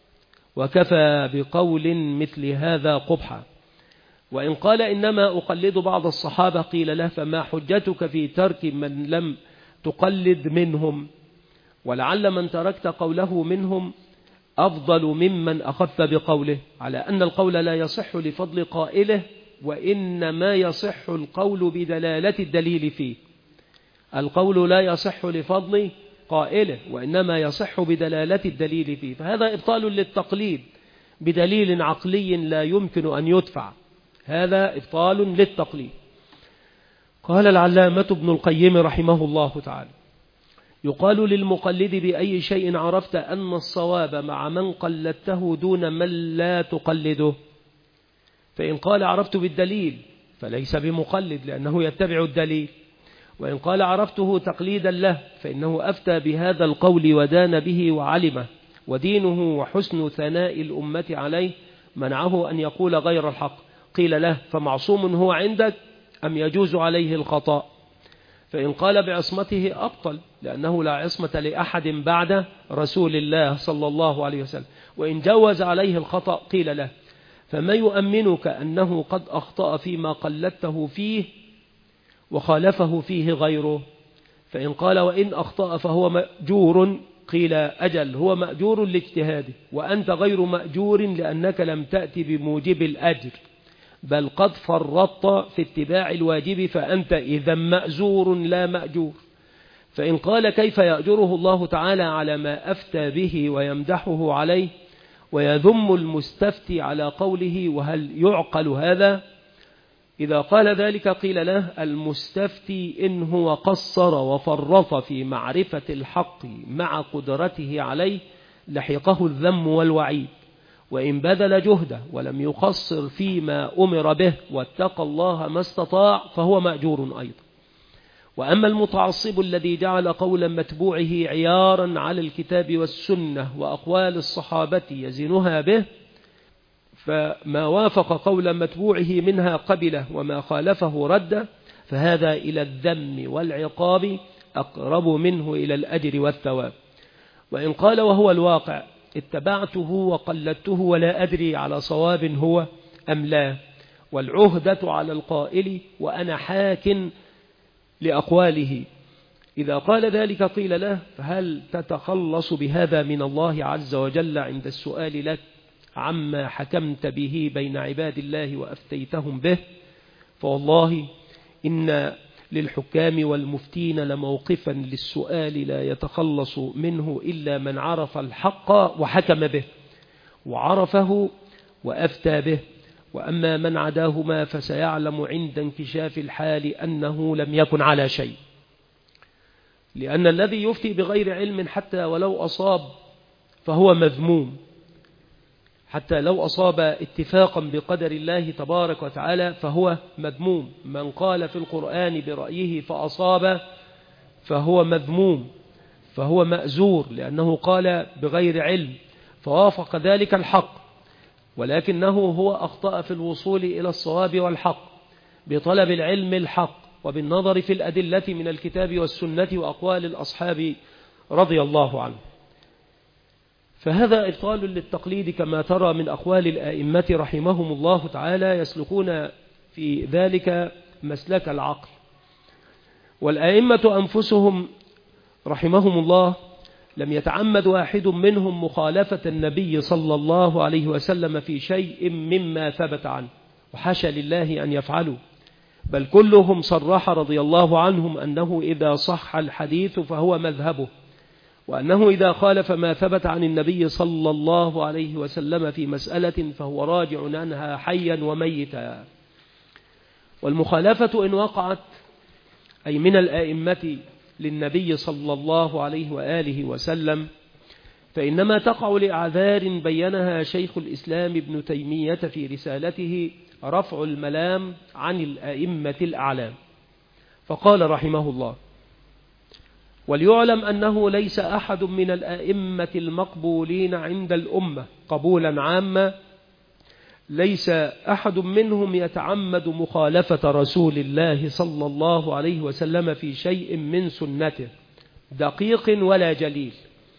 وكفى بقول مثل هذا قبحا. وإن قال إنما أقلد بعض الصحابة، قيل له: فما حجتك في ترك من لم تقلد منهم؟ ولعل من تركت قوله منهم أفضل ممن أخذت بقوله، على أن القول لا يصح لفضل قائله، وإنما يصح القول بدلالة الدليل فيه. القول لا يصح لفضل قائله، وإنما يصح بدلالة الدليل فيه، فهذا إبطال للتقليد بدليل عقلي لا يمكن أن يدفع، هذا إبطال للتقليد. قال العلامة ابن القيم رحمه الله تعالى: يقال للمقلد بأي شيء عرفت أن الصواب مع من قلدته دون من لا تقلده؟ فإن قال عرفت بالدليل فليس بمقلد لأنه يتبع الدليل، وإن قال عرفته تقليدا له فإنه أفتى بهذا القول ودان به وعلمه، ودينه وحسن ثناء الأمة عليه منعه أن يقول غير الحق. قيل له: فمعصوم هو عندك أم يجوز عليه الخطأ؟ فإن قال بعصمته أبطل، لأنه لا عصمة لأحد بعد رسول الله صلى الله عليه وسلم. وإن جوز عليه الخطأ، قيل له: فما يؤمنك أنه قد أخطأ فيما قلدته فيه وخالفه فيه غيره؟ فإن قال: وإن أخطأ فهو مأجور، قيل: أجل، هو مأجور لاجتهاده، وأنت غير مأجور لأنك لم تأتي بموجب الأجر، بل قد فرطت في اتباع الواجب، فأنت إذا مأزور لا مأجور. فإن قال: كيف يأجره الله تعالى على ما أفتى به ويمدحه عليه ويذم المستفتي على قوله، وهل يعقل هذا؟ إذا قال ذلك قيل له: المستفتي إن هو قصر وفرط في معرفة الحق مع قدرته عليه لحقه الذم والوعيد، وإن بذل جهده ولم يقصر فيما أمر به واتقى الله ما استطاع فهو مأجور أيضا. وأما المتعصب الذي جعل قول متبوعه عيارا على الكتاب والسنة وأقوال الصحابة يزنها به، فما وافق قول متبوعه منها قبله وما خالفه رده، فهذا إلى الذم والعقاب أقرب منه إلى الأجر والثواب. وإن قال وهو الواقع: اتبعته وقلدته ولا أدري على صواب هو أم لا، والعهدة على القائل وأنا حاك لأقواله، إذا قال ذلك قيل له: فهل تتخلص بهذا من الله عز وجل عند السؤال لك عما حكمت به بين عباد الله وأفتيتهم به؟ فوالله إن للحكام والمفتين لموقفا للسؤال لا يتخلص منه إلا من عرف الحق وحكم به وعرفه وأفتى به، وأما من عداهما فسيعلم عند انكشاف الحال أنه لم يكن على شيء. لأن الذي يفتي بغير علم حتى ولو أصاب فهو مذموم، حتى لو أصاب اتفاقا بقدر الله تبارك وتعالى فهو مذموم. من قال في القرآن برأيه فأصاب فهو مذموم، فهو مأزور، لأنه قال بغير علم فوافق ذلك الحق، ولكنه هو أخطأ في الوصول إلى الصواب والحق بطلب العلم الحق وبالنظر في الأدلة من الكتاب والسنة وأقوال الأصحاب رضي الله عنه. فهذا إبطال للتقليد كما ترى من أقوال الآئمة رحمهم الله تعالى، يسلكون في ذلك مسلك العقل. والآئمة أنفسهم رحمهم الله لم يتعمد واحد منهم مخالفة النبي صلى الله عليه وسلم في شيء مما ثبت عنه، وحاشا لله أن يفعلوا، بل كلهم صرح رضي الله عنهم أنه إذا صح الحديث فهو مذهبه، وأنه إذا خالف ما ثبت عن النبي صلى الله عليه وسلم في مسألة فهو راجع عنها حيا وميتا. والمخالفة إن وقعت أي من الآئمة للنبي صلى الله عليه وآله وسلم فإنما تقع لأعذار بينها شيخ الإسلام ابن تيمية في رسالته رفع الملام عن الآئمة الأعلام، فقال رحمه الله: وليعلم أنه ليس أحد من الآئمة المقبولين عند الأمة قبولا عاما، ليس أحد منهم يتعمد مخالفة رسول الله صلى الله عليه وسلم في شيء من سنته دقيق ولا جليل،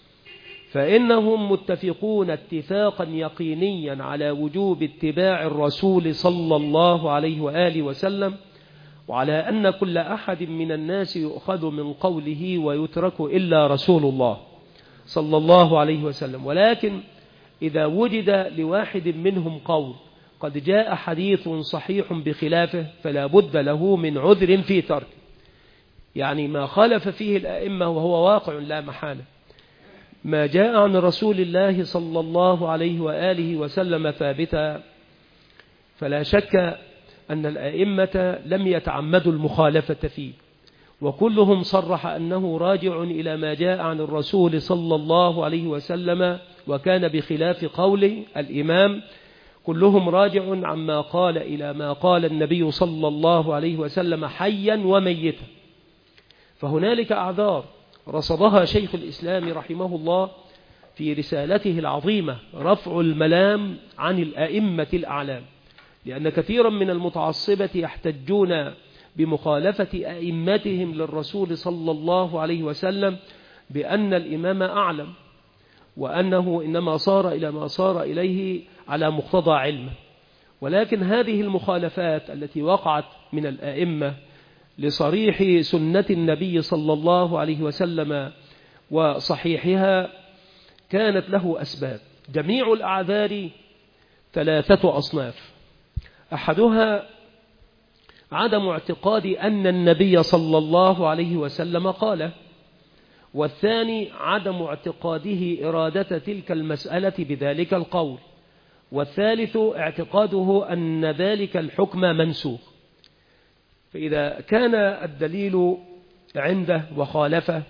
فإنهم متفقون اتفاقا يقينيا على وجوب اتباع الرسول صلى الله عليه وآله وسلم، وعلى أن كل أحد من الناس يؤخذ من قوله ويترك إلا رسول الله صلى الله عليه وسلم. ولكن إذا وجد لواحد منهم قول قد جاء حديث صحيح بخلافه فلا بد له من عذر في تركه، يعني ما خالف فيه الأئمة وهو واقع لا محالة، ما جاء عن رسول الله صلى الله عليه وآله وسلم ثابتا، فلا شك أن الأئمة لم يتعمدوا المخالفة فيه، وكلهم صرح أنه راجع إلى ما جاء عن الرسول صلى الله عليه وسلم، وكان بخلاف قول الإمام كلهم راجع عما قال إلى ما قال النبي صلى الله عليه وسلم حيا وميتا. فهنالك أعذار رصدها شيخ الإسلام رحمه الله في رسالته العظيمة رفع الملام عن الأئمة الأعلام، لأن كثيرا من المتعصبة يحتجون بمخالفة أئمتهم للرسول صلى الله عليه وسلم بأن الإمام أعلم، وأنه إنما صار إلى ما صار إليه على مقتضى علمه. ولكن هذه المخالفات التي وقعت من الأئمة لصريح سنة النبي صلى الله عليه وسلم وصحيحها كانت له أسباب. جميع الأعذار ثلاثة أصناف: أحدها عدم اعتقاد أن النبي صلى الله عليه وسلم قال، والثاني عدم اعتقاده إرادة تلك المسألة بذلك القول، والثالث اعتقاده أن ذلك الحكم منسوخ. فإذا كان الدليل عنده وخالفه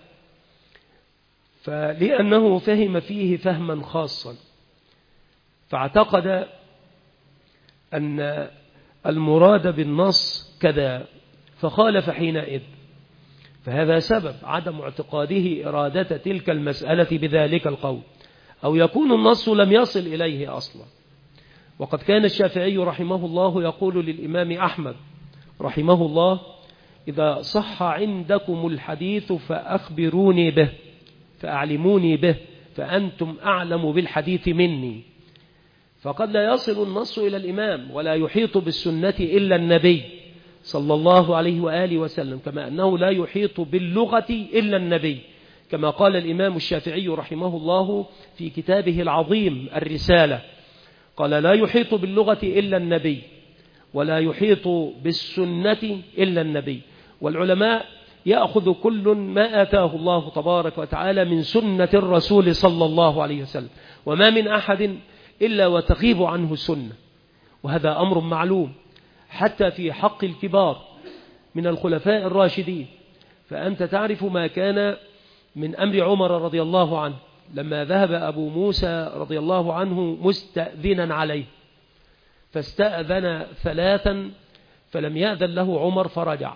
فلأنه فهم فيه فهما خاصا فاعتقد أن المراد بالنص كذا فخالف حينئذ، فهذا سبب عدم اعتقاده إرادة تلك المسألة بذلك القول، أو يكون النص لم يصل إليه أصلا. وقد كان الشافعي رحمه الله يقول للإمام أحمد رحمه الله: إذا صح عندكم الحديث فأخبروني به فأعلموني به فأنتم أعلم بالحديث مني. فقد لا يصل النص إلى الإمام ولا يحيط بالسنة إلا النبي صلى الله عليه وآله وسلم، كما أنه لا يحيط باللغة إلا النبي، كما قال الإمام الشافعي رحمه الله في كتابه العظيم الرسالة، قال: لا يحيط باللغة إلا النبي، ولا يحيط بالسنة إلا النبي. والعلماء يأخذ كل ما آتاه الله تبارك وتعالى من سنة الرسول صلى الله عليه وسلم، وما من أحد إلا وتغيب عنه السنة، وهذا أمر معلوم حتى في حق الكبار من الخلفاء الراشدين. فأنت تعرف ما كان من أمر عمر رضي الله عنه لما ذهب أبو موسى رضي الله عنه مستأذنا عليه، فاستأذن 3 فلم يأذن له عمر فرجع،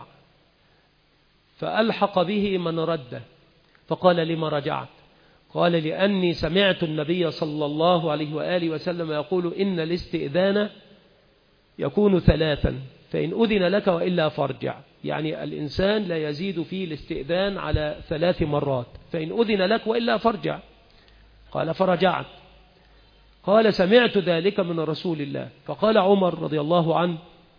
فألحق به من رده، فقال: لما رجعت؟ قال: لأني سمعت النبي صلى الله عليه وآله وسلم يقول إن الاستئذان يكون 3، فإن أذن لك وإلا فارجع. يعني الإنسان لا يزيد فيه الاستئذان على 3 مرات، فإن أذن لك وإلا فارجع. قال: فرجعت. قال: سمعت ذلك من رسول الله. فقال عمر رضي الله عنه: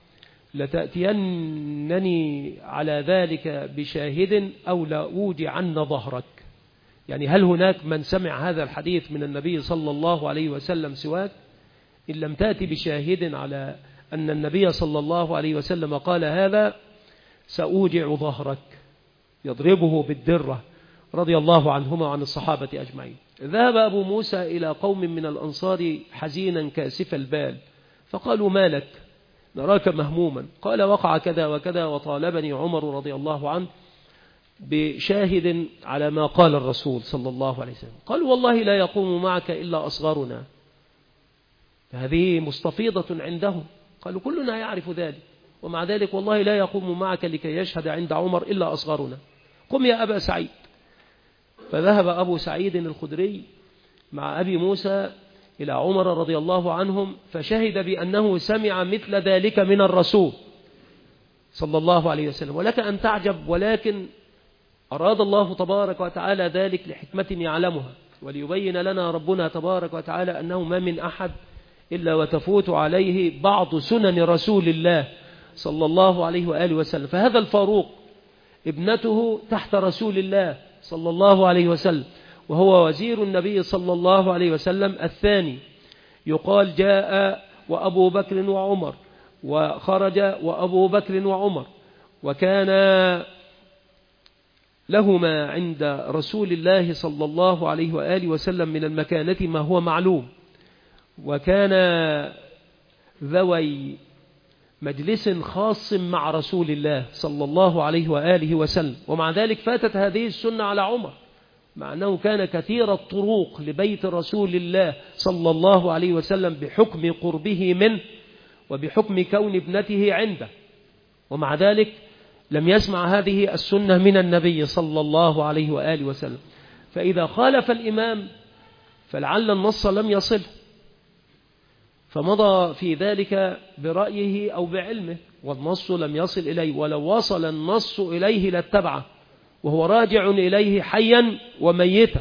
لتأتينني على ذلك بشاهد أو لأوجعن ظهرك. يعني هل هناك من سمع هذا الحديث من النبي صلى الله عليه وسلم سواك؟ إن لم تأتي بشاهد على أن النبي صلى الله عليه وسلم قال هذا سأوجع ظهرك، يضربه بالدرة رضي الله عنهما وعن الصحابة أجمعين. ذهب أبو موسى إلى قوم من الأنصار حزينا كاسف البال، فقالوا: ما لك؟ نراك مهموما. قال: وقع كذا وكذا، وطالبني عمر رضي الله عنه بشاهد على ما قال الرسول صلى الله عليه وسلم. قالوا: والله لا يقوم معك إلا أصغرنا. هذه مستفيضة عندهم، قالوا: كلنا يعرف ذلك، ومع ذلك والله لا يقوم معك لكي يشهد عند عمر إلا أصغرنا. قم يا أبا سعيد. فذهب أبو سعيد الخدري مع أبي موسى إلى عمر رضي الله عنهم، فشهد بأنه سمع مثل ذلك من الرسول صلى الله عليه وسلم. ولك أن تعجب، ولكن أراد الله تبارك وتعالى ذلك لحكمة يعلمها، وليبين لنا ربنا تبارك وتعالى أنه ما من أحد إلا وتفوت عليه بعض سنن رسول الله صلى الله عليه وآله وسلم. فهذا الفاروق ابنته تحت رسول الله صلى الله عليه وسلم، وهو وزير النبي صلى الله عليه وسلم الثاني. يقال: جاء وأبو بكر وعمر، وخرج وأبو بكر وعمر، وكان لهما عند رسول الله صلى الله عليه وآله وسلم من المكانة ما هو معلوم، وكان ذوي مجلس خاص مع رسول الله صلى الله عليه وآله وسلم. ومع ذلك فاتت هذه السنة على عمر، مع أنه كان كثير الطروق لبيت رسول الله صلى الله عليه وسلم بحكم قربه منه وبحكم كون ابنته عنده، ومع ذلك لم يسمع هذه السنة من النبي صلى الله عليه وآله وسلم. فإذا خالف الإمام فلعل النص لم يصل، فمضى في ذلك برأيه أو بعلمه، والنص لم يصل إليه، ولو وصل النص إليه لاتبعه، وهو راجع إليه حيا وميتا.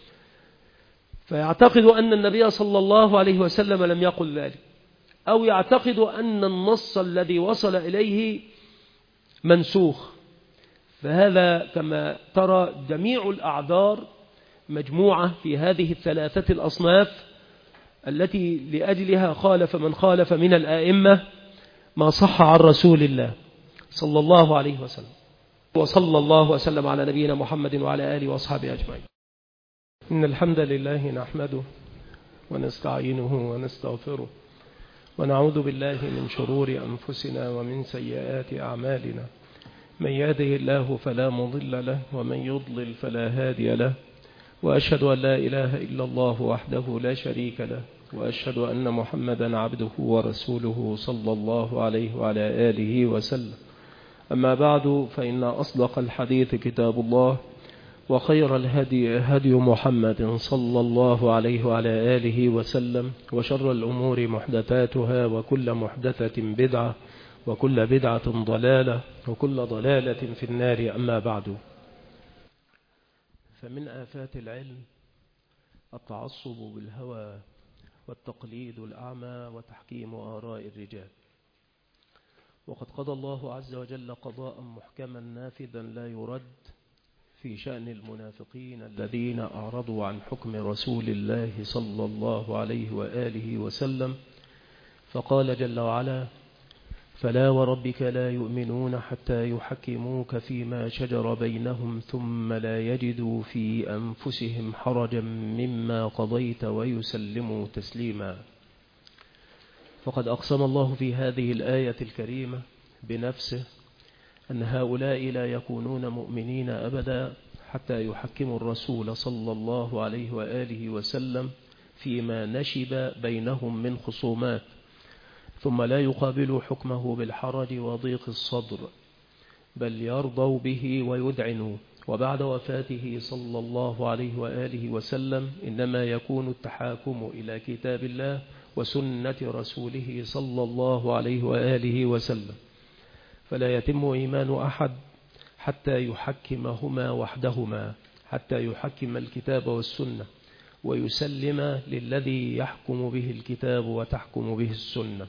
فيعتقد أن النبي صلى الله عليه وسلم لم يقل ذلك، أو يعتقد أن النص الذي وصل إليه منسوخ. فهذا كما ترى جميع الأعذار مجموعة في هذه 3 الأصناف التي لأجلها خالف من خالف من الآئمة ما صح عن رسول الله صلى الله عليه وسلم. وصلى الله وسلم على نبينا محمد وعلى آله وأصحابه أجمعين. إن الحمد لله نحمده ونستعينه ونستغفره، ونعوذ بالله من شرور أنفسنا ومن سيئات أعمالنا. من يهده الله فلا مضل له، ومن يضلل فلا هادي له، وأشهد أن لا إله إلا الله وحده لا شريك له، وأشهد أن محمدا عبده ورسوله صلى الله عليه وعلى آله وسلم. أما بعد، فإن أصدق الحديث كتاب الله، وخير الهدي هدي محمد صلى الله عليه وعلى آله وسلم، وشر الأمور محدثاتها، وكل محدثة بدعة، وكل بدعة ضلالة، وكل ضلالة في النار. أما بعد، فمن آفات العلم التعصب بالهوى والتقليد الأعمى وتحكيم آراء الرجال. وقد قضى الله عز وجل قضاء محكما نافذا لا يرد في شأن المنافقين الذين أعرضوا عن حكم رسول الله صلى الله عليه وآله وسلم. فقال جل وعلا: فلا وربك لا يؤمنون حتى يحكموك فيما شجر بينهم ثم لا يجدوا في أنفسهم حرجا مما قضيت ويسلموا تسليما. فقد أقسم الله في هذه الآية الكريمة بنفسه أن هؤلاء لا يكونون مؤمنين أبدا حتى يحكموا الرسول صلى الله عليه وآله وسلم فيما نشب بينهم من خصومات، ثم لا يقابلوا حكمه بالحرج وضيق الصدر، بل يرضوا به ويدعنوا. وبعد وفاته صلى الله عليه وآله وسلم إنما يكون التحاكم إلى كتاب الله وسنة رسوله صلى الله عليه وآله وسلم، فلا يتم إيمان أحد حتى يحكمهما وحدهما، حتى يحكم الكتاب والسنة ويسلم للذي يحكم به الكتاب وتحكم به السنة.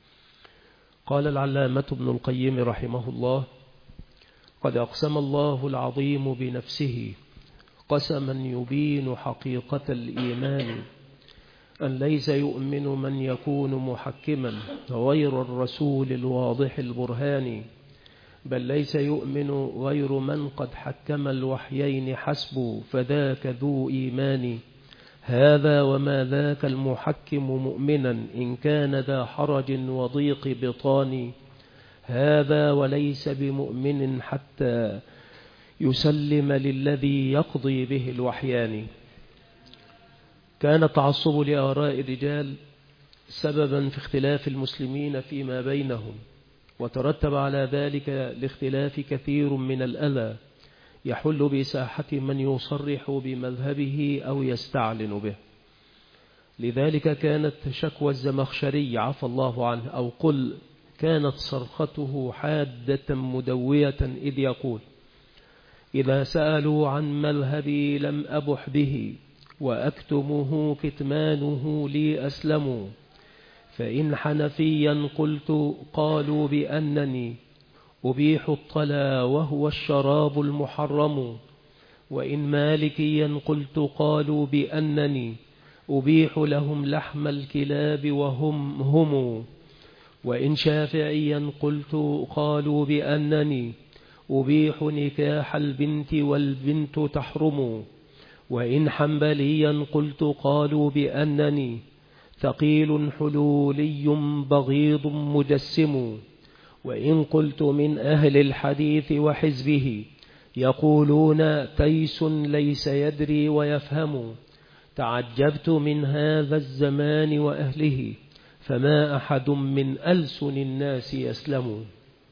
قال العلامة ابن القيم رحمه الله: قد أقسم الله العظيم بنفسه قسما يبين حقيقة الإيمان أن ليس يؤمن من يكون محكما غير الرسول الواضح البرهان، بل ليس يؤمن غير من قد حكم الوحيين حسب، فذاك ذو إيمان. هذا وما ذاك المحكم مؤمنا إن كان ذا حرج وضيق بطان، هذا وليس بمؤمن حتى يسلم للذي يقضي به الوحيان. كان التعصب لآراء الرجال سببا في اختلاف المسلمين فيما بينهم، وترتب على ذلك الاختلاف كثير من الأذى يحل بساحة من يصرح بمذهبه أو يستعلن به. لذلك كانت شكوى الزمخشري عفى الله عنه، أو قل كانت صرخته حادة مدوية، إذ يقول: إذا سألوا عن مذهبي لم أبح به، وأكتمه كتمانه لي أسلم. فإن حنفيا قلت قالوا بأنني أبيح الطلا وهو الشراب المحرم، وإن مالكيا قلت قالوا بأنني أبيح لهم لحم الكلاب وهم هم، وإن شافعيا قلت قالوا بأنني أبيح نكاح البنت والبنت تحرم، وإن حنبليا قلت قالوا بأنني ثقيل حلولي بغيض مجسم، وإن قلت من أهل الحديث وحزبه يقولون تيس ليس يدري ويفهم، تعجبت من هذا الزمان وأهله فما أحد من ألسن الناس يسلم.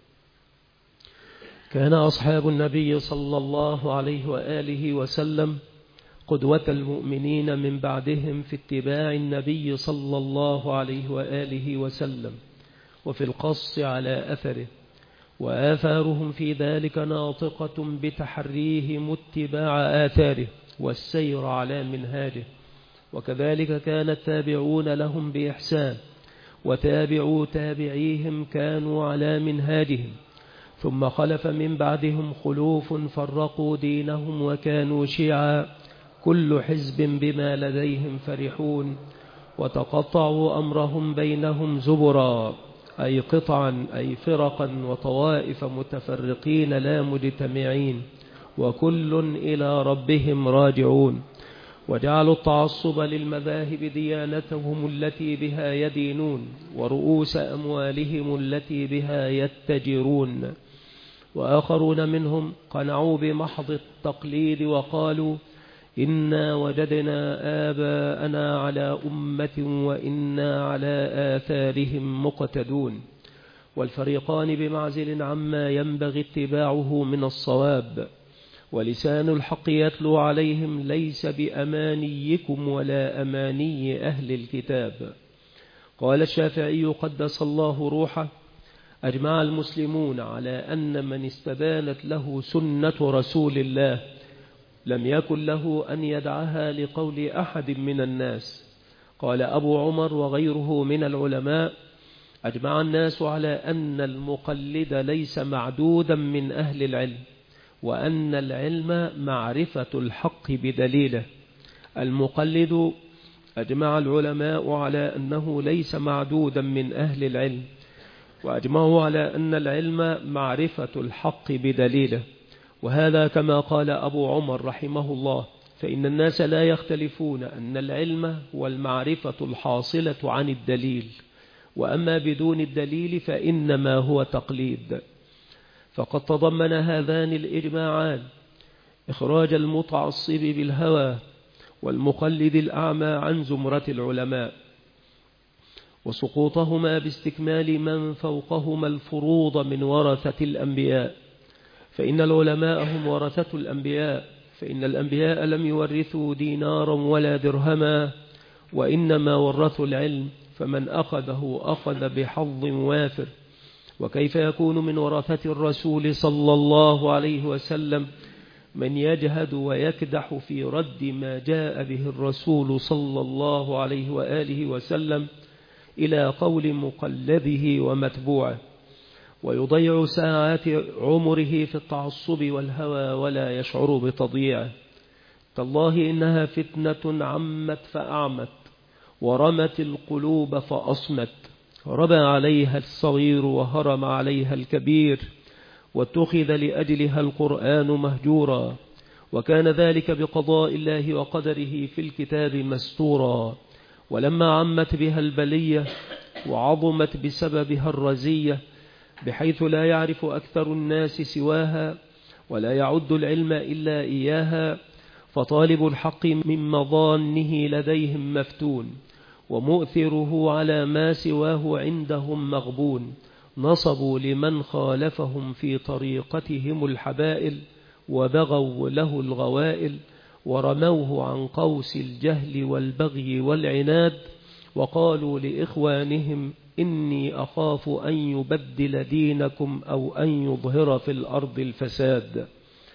كان أصحاب النبي صلى الله عليه وآله وسلم قدوة المؤمنين من بعدهم في اتباع النبي صلى الله عليه وآله وسلم وفي القص على أثره، وآثارهم في ذلك ناطقة بتحريهم اتباع آثاره والسير على منهاجه. وكذلك كان التابعون لهم بإحسان وتابعوا تابعيهم كانوا على منهاجهم، ثم خلف من بعدهم خلوف فرقوا دينهم وكانوا شيعا، كل حزب بما لديهم فرحون، وتقطعوا أمرهم بينهم زبرا، أي قطعا أي فرقا وطوائف متفرقين لا مجتمعين، وكل إلى ربهم راجعون. وجعلوا التعصب للمذاهب ديانتهم التي بها يدينون، ورؤوس أموالهم التي بها يتجرون. وآخرون منهم قنعوا بمحض التقليد وقالوا إنا وجدنا آباءنا على أمة وإنا على آثارهم مقتدون. والفريقان بمعزل عما ينبغي اتباعه من الصواب، ولسان الحق يتلو عليهم ليس بأمانيكم ولا أماني أهل الكتاب. قال الشافعي قدس الله روحه: أجمع المسلمون على أن من استبانت له سنة رسول الله لم يكن له أن يدعها لقول أحد من الناس. قال أبو عمر وغيره من العلماء: أجمع الناس على أن المقلد ليس معدودا من أهل العلم، وأن العلم معرفة الحق بدليله. المقلد أجمع العلماء على أنه ليس معدودا من أهل العلم، وأجمعوا على أن العلم معرفة الحق بدليله، وهذا كما قال أبو عمر رحمه الله: فإن الناس لا يختلفون أن العلم هو المعرفة الحاصلة عن الدليل، وأما بدون الدليل فإنما هو تقليد. فقد تضمن هذان الإجماعان إخراج المتعصب بالهوى والمقلد الأعمى عن زمرة العلماء، وسقوطهما باستكمال من فوقهما الفروض من ورثة الأنبياء، فإن العلماء هم ورثة الأنبياء، فإن الأنبياء لم يورثوا دينارا ولا درهما، وإنما ورثوا العلم، فمن أخذه أخذ بحظ وافر. وكيف يكون من ورثة الرسول صلى الله عليه وسلم من يجهد ويكدح في رد ما جاء به الرسول صلى الله عليه وآله وسلم إلى قول مقلده ومتبوعه، ويضيع ساعات عمره في التعصب والهوى ولا يشعر بتضييعه؟ تالله إنها فتنة عمت فأعمت، ورمت القلوب فأصمت، ربى عليها الصغير وهرم عليها الكبير، واتخذ لأجلها القرآن مهجورا، وكان ذلك بقضاء الله وقدره في الكتاب مستورا. ولما عمت بها البلية وعظمت بسببها الرزية، بحيث لا يعرف أكثر الناس سواها ولا يعد العلم إلا إياها، فطالب الحق من مظانه لديهم مفتون، ومؤثره على ما سواه عندهم مغبون. نصبوا لمن خالفهم في طريقتهم الحبائل، وبغوا له الغوائل، ورموه عن قوس الجهل والبغي والعناد، وقالوا لإخوانهم: إني أخاف أن يبدل دينكم أو أن يظهر في الأرض الفساد.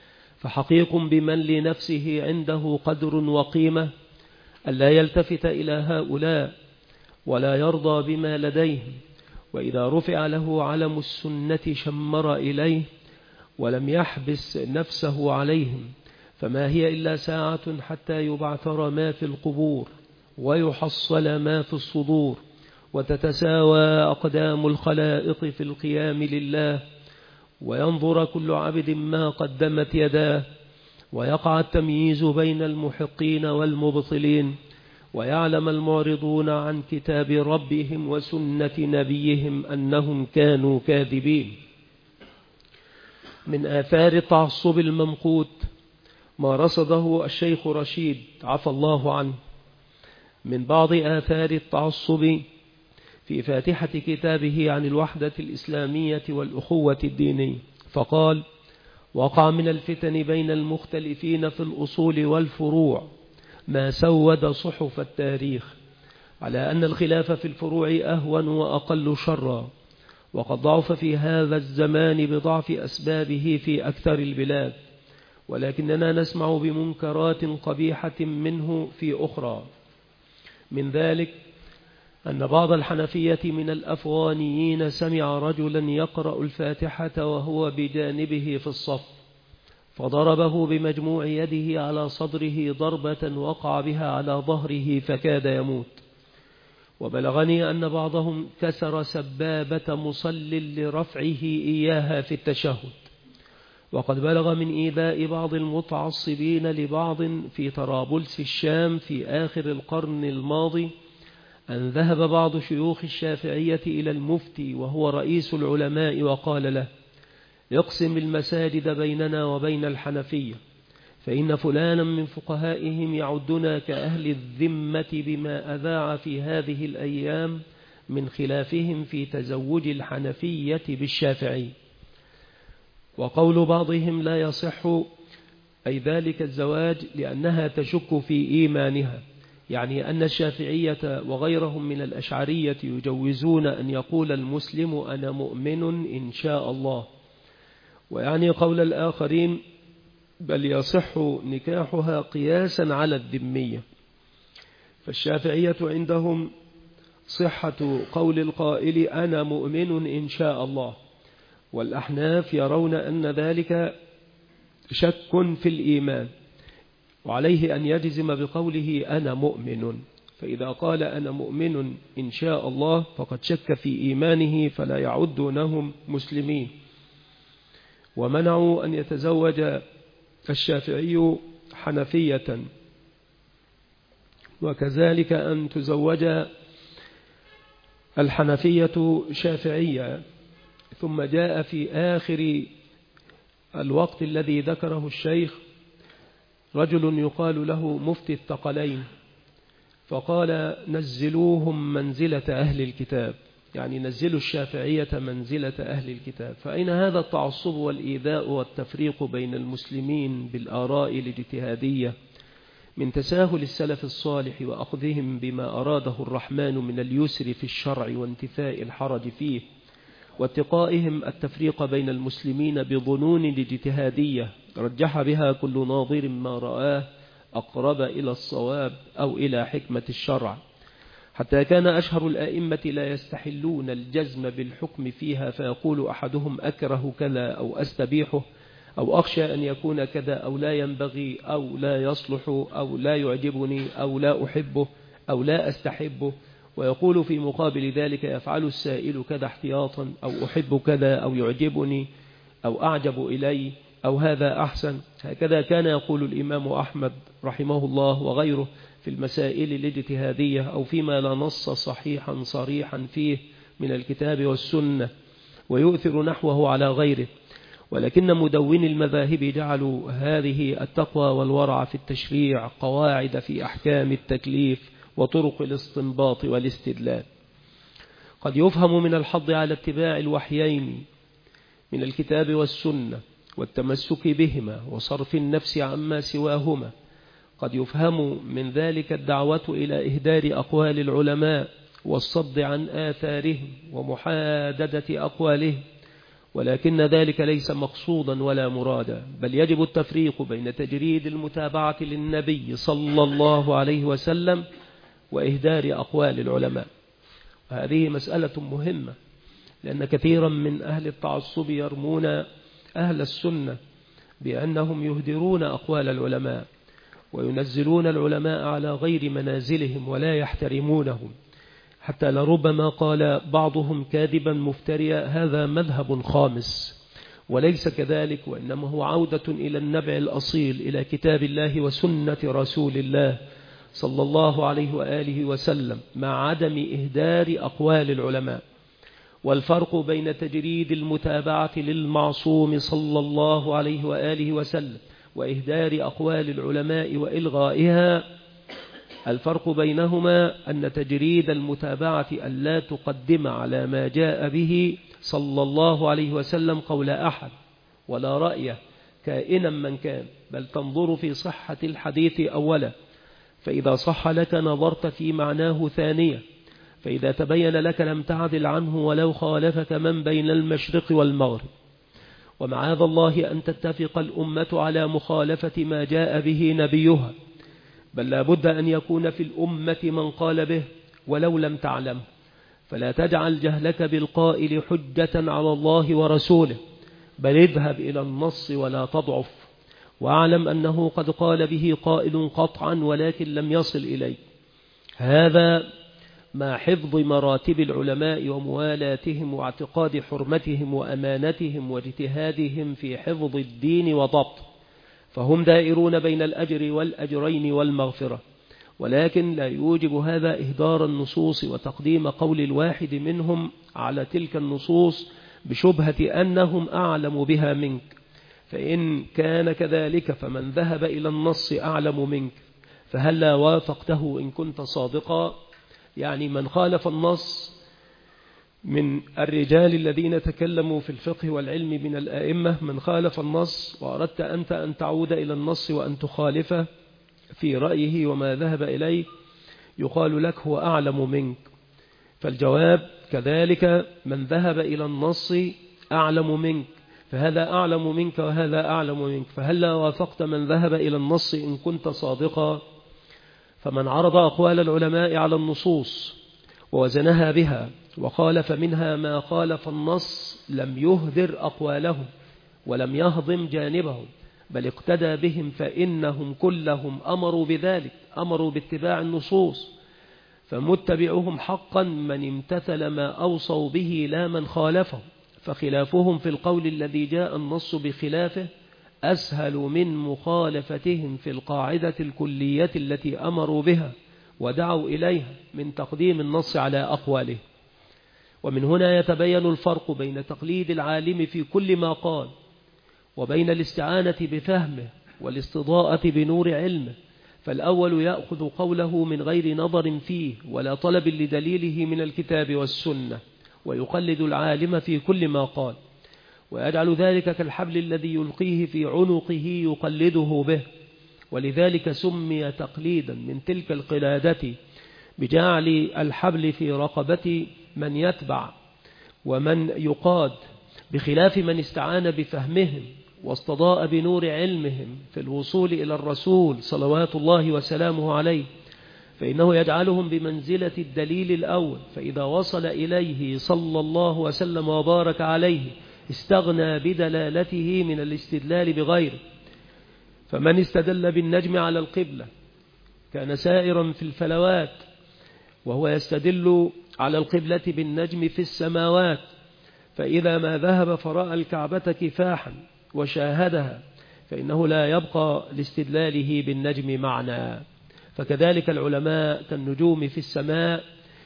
فحقيق بمن لنفسه عنده قدر وقيمة ألا يلتفت إلى هؤلاء ولا يرضى بما لديهم، وإذا رفع له علم السنة شمر إليه ولم يحبس نفسه عليهم، فما هي إلا ساعة حتى يبعثر ما في القبور ويحصل ما في الصدور، وتتساوى أقدام الخلائق في القيام لله، وينظر كل عبد ما قدمت يداه، ويقع التمييز بين المحقين والمبطلين، ويعلم المعرضون عن كتاب ربهم وسنة نبيهم أنهم كانوا كاذبين. من آثار التعصب الممقوت ما رصده الشيخ رشيد عفى الله عنه من بعض آثار التعصب في فاتحة كتابه عن الوحدة الإسلامية والأخوة الدينية، فقال: وقع من الفتن بين المختلفين في الأصول والفروع ما سود صحف التاريخ، على أن الخلاف في الفروع أهون وأقل شرا، وقد ضعف في هذا الزمان بضعف أسبابه في أكثر البلاد، ولكننا نسمع بمنكرات قبيحة منه في أخرى. من ذلك أن بعض الحنفية من الأفغانيين سمع رجلا يقرأ الفاتحة وهو بجانبه في الصف، فضربه بمجموع يده على صدره ضربة وقع بها على ظهره فكاد يموت. وبلغني أن بعضهم كسر سبابة مصل لرفعه إياها في التشهد. وقد بلغ من إيذاء بعض المتعصبين لبعض في طرابلس الشام في آخر القرن الماضي أن ذهب بعض شيوخ الشافعية إلى المفتي وهو رئيس العلماء وقال له: اقسم المساجد بيننا وبين الحنفية، فإن فلانا من فقهائهم يعدنا كأهل الذمة بما أذاع في هذه الأيام من خلافهم في تزوج الحنفية بالشافعي. وقول بعضهم لا يصح أي ذلك الزواج لأنها تشك في إيمانها، يعني أن الشافعية وغيرهم من الأشعرية يجوزون أن يقول المسلم أنا مؤمن إن شاء الله، ويعني قول الآخرين بل يصح نكاحها قياسا على الذمية. فالشافعية عندهم صحة قول القائل أنا مؤمن إن شاء الله، والأحناف يرون أن ذلك شك في الإيمان، وعليه أن يجزم بقوله أنا مؤمن. فإذا قال أنا مؤمن إن شاء الله فقد شك في إيمانه فلا يعدونهم مسلمين. ومنعوا أن يتزوج الشافعي حنفية، وكذلك أن تزوج الحنفية شافعية. ثم جاء في آخر الوقت الذي ذكره الشيخ رجل يقال له مفتي الثقلين، فقال نزلوهم منزلة أهل الكتاب، يعني نزلوا الشافعية منزلة أهل الكتاب. فأين هذا التعصب والإيذاء والتفريق بين المسلمين بالآراء الاجتهادية من تساهل السلف الصالح وأخذهم بما أراده الرحمن من اليسر في الشرع وانتفاء الحرج فيه، واتقائهم التفريق بين المسلمين بظنون الاجتهادية رجح بها كل ناظر ما رآه أقرب إلى الصواب أو إلى حكمة الشرع، حتى كان أشهر الآئمة لا يستحلون الجزم بالحكم فيها، فيقول أحدهم أكره كذا أو أستبيحه أو أخشى أن يكون كذا أو لا ينبغي أو لا يصلح أو لا يعجبني أو لا أحبه أو لا أستحبه، ويقول في مقابل ذلك يفعل السائل كذا احتياطا أو أحب كذا أو يعجبني أو أعجب إلي أو هذا أحسن. هكذا كان يقول الإمام أحمد رحمه الله وغيره في المسائل الاجتهادية أو فيما لا نص صحيحا صريحا فيه من الكتاب والسنة، ويؤثر نحوه على غيره. ولكن مدون المذاهب جعلوا هذه التقوى والورع في التشريع قواعد في أحكام التكليف وطرق الاستنباط والاستدلال. قد يفهم من الحض على اتباع الوحيين من الكتاب والسنة والتمسك بهما وصرف النفس عما سواهما، قد يفهم من ذلك الدعوة إلى إهدار أقوال العلماء والصد عن آثارهم ومحاددة أقوالهم، ولكن ذلك ليس مقصودا ولا مرادا، بل يجب التفريق بين تجريد المتابعة للنبي صلى الله عليه وسلم وإهدار أقوال العلماء. وهذه مسألة مهمة، لأن كثيرا من أهل التعصب يرمون أهل السنة بأنهم يهدرون أقوال العلماء وينزلون العلماء على غير منازلهم ولا يحترمونهم، حتى لربما قال بعضهم كاذبا مفتريا هذا مذهب خامس، وليس كذلك، وإنما هو عودة إلى النبع الأصيل إلى كتاب الله وسنة رسول الله صلى الله عليه وآله وسلم مع عدم إهدار أقوال العلماء. والفرق بين تجريد المتابعة للمعصوم صلى الله عليه وآله وسلم وإهدار أقوال العلماء وإلغائها، الفرق بينهما أن تجريد المتابعة ألا تقدم على ما جاء به صلى الله عليه وسلم قول أحد ولا رأيه كائنا من كان، بل تنظر في صحة الحديث أولا، فإذا صح لك نظرت في معناه ثانية، فإذا تبين لك لم تعدل عنه ولو خالفك من بين المشرق والمغرب. ومعاذ الله أن تتفق الأمة على مخالفة ما جاء به نبيها، بل لا بد أن يكون في الأمة من قال به ولو لم تعلم، فلا تجعل جهلك بالقائل حجة على الله ورسوله، بل اذهب إلى النص ولا تضعف، واعلم أنه قد قال به قائل قطعا ولكن لم يصل إليه. هذا مع حفظ مراتب العلماء وموالاتهم واعتقاد حرمتهم وأمانتهم واجتهادهم في حفظ الدين وضبط، فهم دائرون بين الأجر والأجرين والمغفرة، ولكن لا يوجب هذا إهدار النصوص وتقديم قول الواحد منهم على تلك النصوص بشبهة أنهم أعلم بها منك، فإن كان كذلك فمن ذهب إلى النص أعلم منك، فهل لا وافقته إن كنت صادقا؟ يعني من خالف النص من الرجال الذين تكلموا في الفقه والعلم من الآئمة، من خالف النص وأردت أنت أن تعود إلى النص وأن تخالفه في رأيه وما ذهب إليه، يقال لك هو أعلم منك. فالجواب كذلك من ذهب إلى النص أعلم منك، فهذا أعلم منك وهذا أعلم منك، فهل لا وافقت من ذهب إلى النص إن كنت صادقا؟ فمن عرض أقوال العلماء على النصوص ووزنها بها وخالف منها ما خالف النص لم يهدر أقوالهم ولم يهضم جانبهم، بل اقتدى بهم، فإنهم كلهم أمروا بذلك، أمروا باتباع النصوص، فمتبعهم حقا من امتثل ما أوصوا به لا من خالفه، فخلافهم في القول الذي جاء النص بخلافه أسهل من مخالفتهم في القاعدة الكلية التي أمروا بها ودعوا إليها من تقديم النص على أقواله. ومن هنا يتبين الفرق بين تقليد العالم في كل ما قال وبين الاستعانة بفهمه والاستضاءة بنور علمه، فالأول يأخذ قوله من غير نظر فيه ولا طلب لدليله من الكتاب والسنة، ويقلد العالم في كل ما قال، ويجعل ذلك كالحبل الذي يلقيه في عنقه يقلده به، ولذلك سمي تقليدا من تلك القلادة بجعل الحبل في رقبة من يتبع ومن يقاد، بخلاف من استعان بفهمهم واستضاء بنور علمهم في الوصول إلى الرسول صلوات الله وسلامه عليه، فإنه يجعلهم بمنزلة الدليل الأول، فإذا وصل إليه صلى الله وسلم وبارك عليه استغنى بدلالته من الاستدلال بغيره. فمن استدل بالنجم على القبلة كان سائرا في الفلوات، وهو يستدل على القبلة بالنجم في السماوات، فإذا ما ذهب فرأى الكعبة كفاحا وشاهدها فإنه لا يبقى لاستدلاله بالنجم معنى. فكذلك العلماء كالنجوم في السماء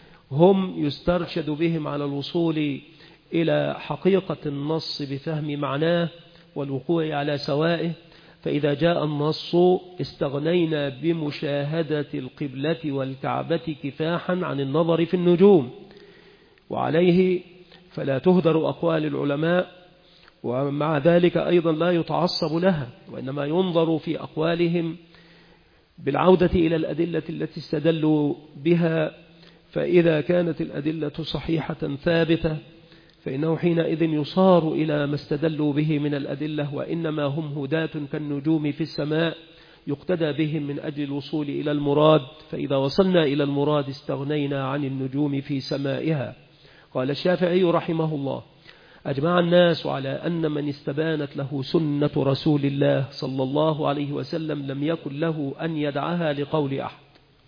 هم يسترشد بهم على الوصول إلى حقيقة النص بفهم معناه والوقوع على سوائه، فإذا جاء النص استغنينا بمشاهدة القبلة والكعبة كفاحا عن النظر في النجوم، وعليه فلا تهدر أقوال العلماء، ومع ذلك أيضا لا يتعصب لها، وإنما ينظر في أقوالهم بالعودة إلى الأدلة التي استدلوا بها، فإذا كانت الأدلة صحيحة ثابتة فإنه حينئذ يصار إلى ما استدلوا به من الأدلة، وإنما هم هداة كالنجوم في السماء يقتدى بهم من أجل الوصول إلى المراد، فإذا وصلنا إلى المراد استغنينا عن النجوم في سمائها. قال الشافعي رحمه الله: أجمع الناس على أن من استبانت له سنة رسول الله صلى الله عليه وسلم لم يكن له أن يدعها لقول أحد.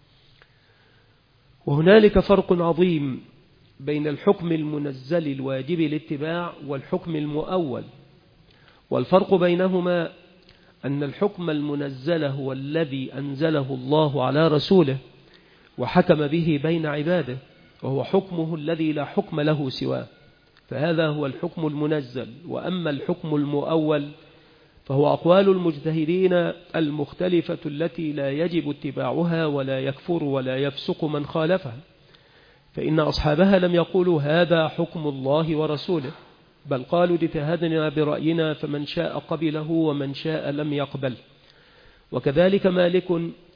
وهنالك فرق عظيم بين الحكم المنزل الواجب الاتباع والحكم المؤول، والفرق بينهما أن الحكم المنزل هو الذي أنزله الله على رسوله وحكم به بين عباده، وهو حكمه الذي لا حكم له سواه، فهذا هو الحكم المنزل. وأما الحكم المؤول فهو أقوال المجتهدين المختلفة التي لا يجب اتباعها ولا يكفر ولا يفسق من خالفها، فإن أصحابها لم يقولوا هذا حكم الله ورسوله، بل قالوا اجتهدنا برأينا فمن شاء قبله ومن شاء لم يقبل. وكذلك مالك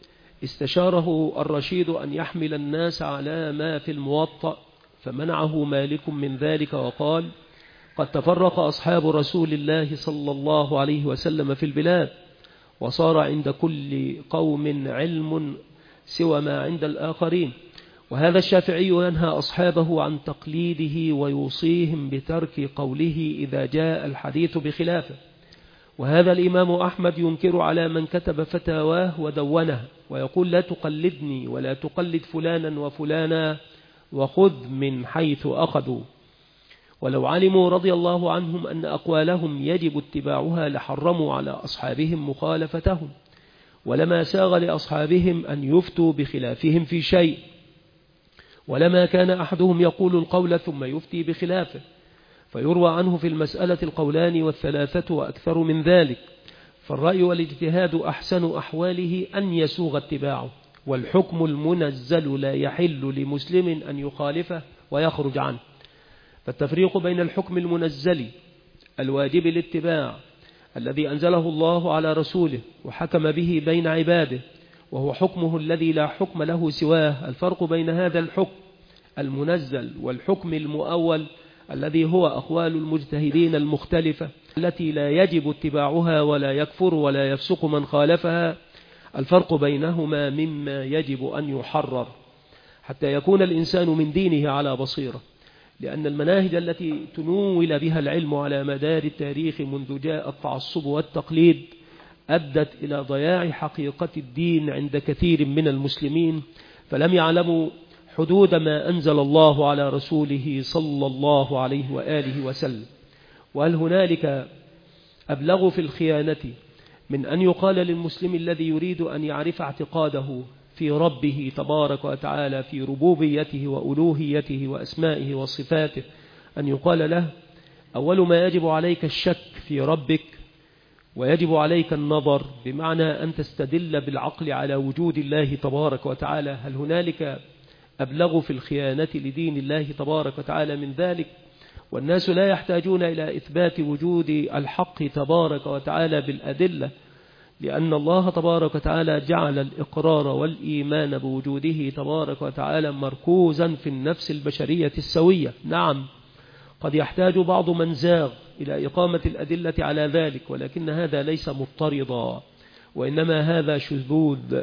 استشاره الرشيد أن يحمل الناس على ما في الموطأ، فمنعه مالك من ذلك وقال: قد تفرق أصحاب رسول الله صلى الله عليه وسلم في البلاد، وصار عند كل قوم علم سوى ما عند الآخرين. وهذا الشافعي ينهى أصحابه عن تقليده ويوصيهم بترك قوله إذا جاء الحديث بخلافه. وهذا الإمام أحمد ينكر على من كتب فتاواه ودونها، ويقول: لا تقلدني ولا تقلد فلانا وفلانا وخذ من حيث أخذوا. ولو علموا رضي الله عنهم أن أقوالهم يجب اتباعها لحرموا على أصحابهم مخالفتهم، ولما ساغ لأصحابهم أن يفتوا بخلافهم في شيء، ولما كان أحدهم يقول القول ثم يفتي بخلافه، فيروى عنه في المسألة القولان والثلاثة وأكثر من ذلك. فالرأي والاجتهاد أحسن أحواله أن يسوغ اتباعه، والحكم المنزل لا يحل لمسلم أن يخالفه ويخرج عنه. فالتفريق بين الحكم المنزل الواجب الاتباع الذي أنزله الله على رسوله وحكم به بين عباده، وهو حكمه الذي لا حكم له سواه، الفرق بين هذا الحكم المنزل والحكم المؤول الذي هو أقوال المجتهدين المختلفة التي لا يجب اتباعها ولا يكفر ولا يفسق من خالفها، الفرق بينهما مما يجب أن يحرر حتى يكون الإنسان من دينه على بصيرة، لأن المناهج التي تنول بها العلم على مدار التاريخ منذ جاء التعصب والتقليد أدت إلى ضياع حقيقة الدين عند كثير من المسلمين، فلم يعلموا حدود ما أنزل الله على رسوله صلى الله عليه وآله وسلم. وهل هنالك أبلغ في الخيانة من أن يقال للمسلم الذي يريد أن يعرف اعتقاده في ربه تبارك وتعالى في ربوبيته وألوهيته وأسمائه وصفاته، أن يقال له: أول ما يجب عليك الشك في ربك، ويجب عليك النظر، بمعنى أن تستدل بالعقل على وجود الله تبارك وتعالى. هل هنالك أبلغ في الخيانة لدين الله تبارك وتعالى من ذلك؟ والناس لا يحتاجون إلى إثبات وجود الحق تبارك وتعالى بالأدلة، لأن الله تبارك وتعالى جعل الإقرار والإيمان بوجوده تبارك وتعالى مركوزا في النفس البشرية السوية. نعم، قد يحتاج بعض من زاغ إلى إقامة الأدلة على ذلك، ولكن هذا ليس مضطردا، وإنما هذا شذوذ.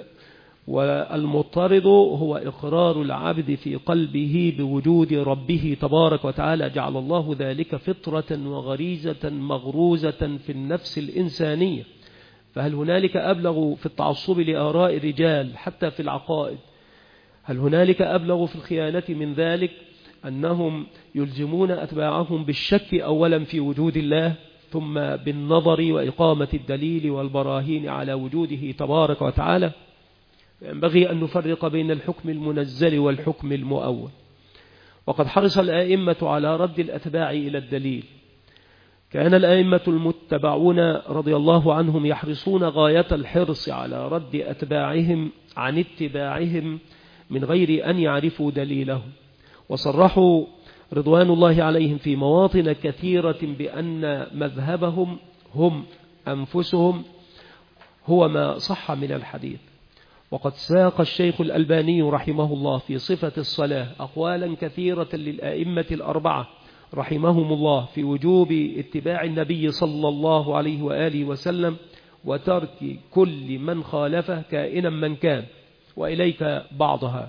والمضطرد هو إقرار العبد في قلبه بوجود ربه تبارك وتعالى، جعل الله ذلك فطرة وغريزة مغروزة في النفس الإنسانية. فهل هنالك أبلغ في التعصب لآراء الرجال حتى في العقائد؟ هل هنالك أبلغ في الخيانة من ذلك أنهم يلزمون أتباعهم بالشك أولا في وجود الله، ثم بالنظر وإقامة الدليل والبراهين على وجوده تبارك وتعالى؟ ينبغي أن نفرق بين الحكم المنزل والحكم المؤول. وقد حرص الآئمة على رد الأتباع إلى الدليل. كان الآئمة المتبعون رضي الله عنهم يحرصون غاية الحرص على رد أتباعهم عن اتباعهم من غير أن يعرفوا دليله، وصرحوا رضوان الله عليهم في مواطن كثيرة بأن مذهبهم هم أنفسهم هو ما صح من الحديث. وقد ساق الشيخ الألباني رحمه الله في صفة الصلاة أقوالا كثيرة للآئمة الأربعة رحمهم الله في وجوب اتباع النبي صلى الله عليه وآله وسلم وترك كل من خالفه كائنا من كان، وإليك بعضها.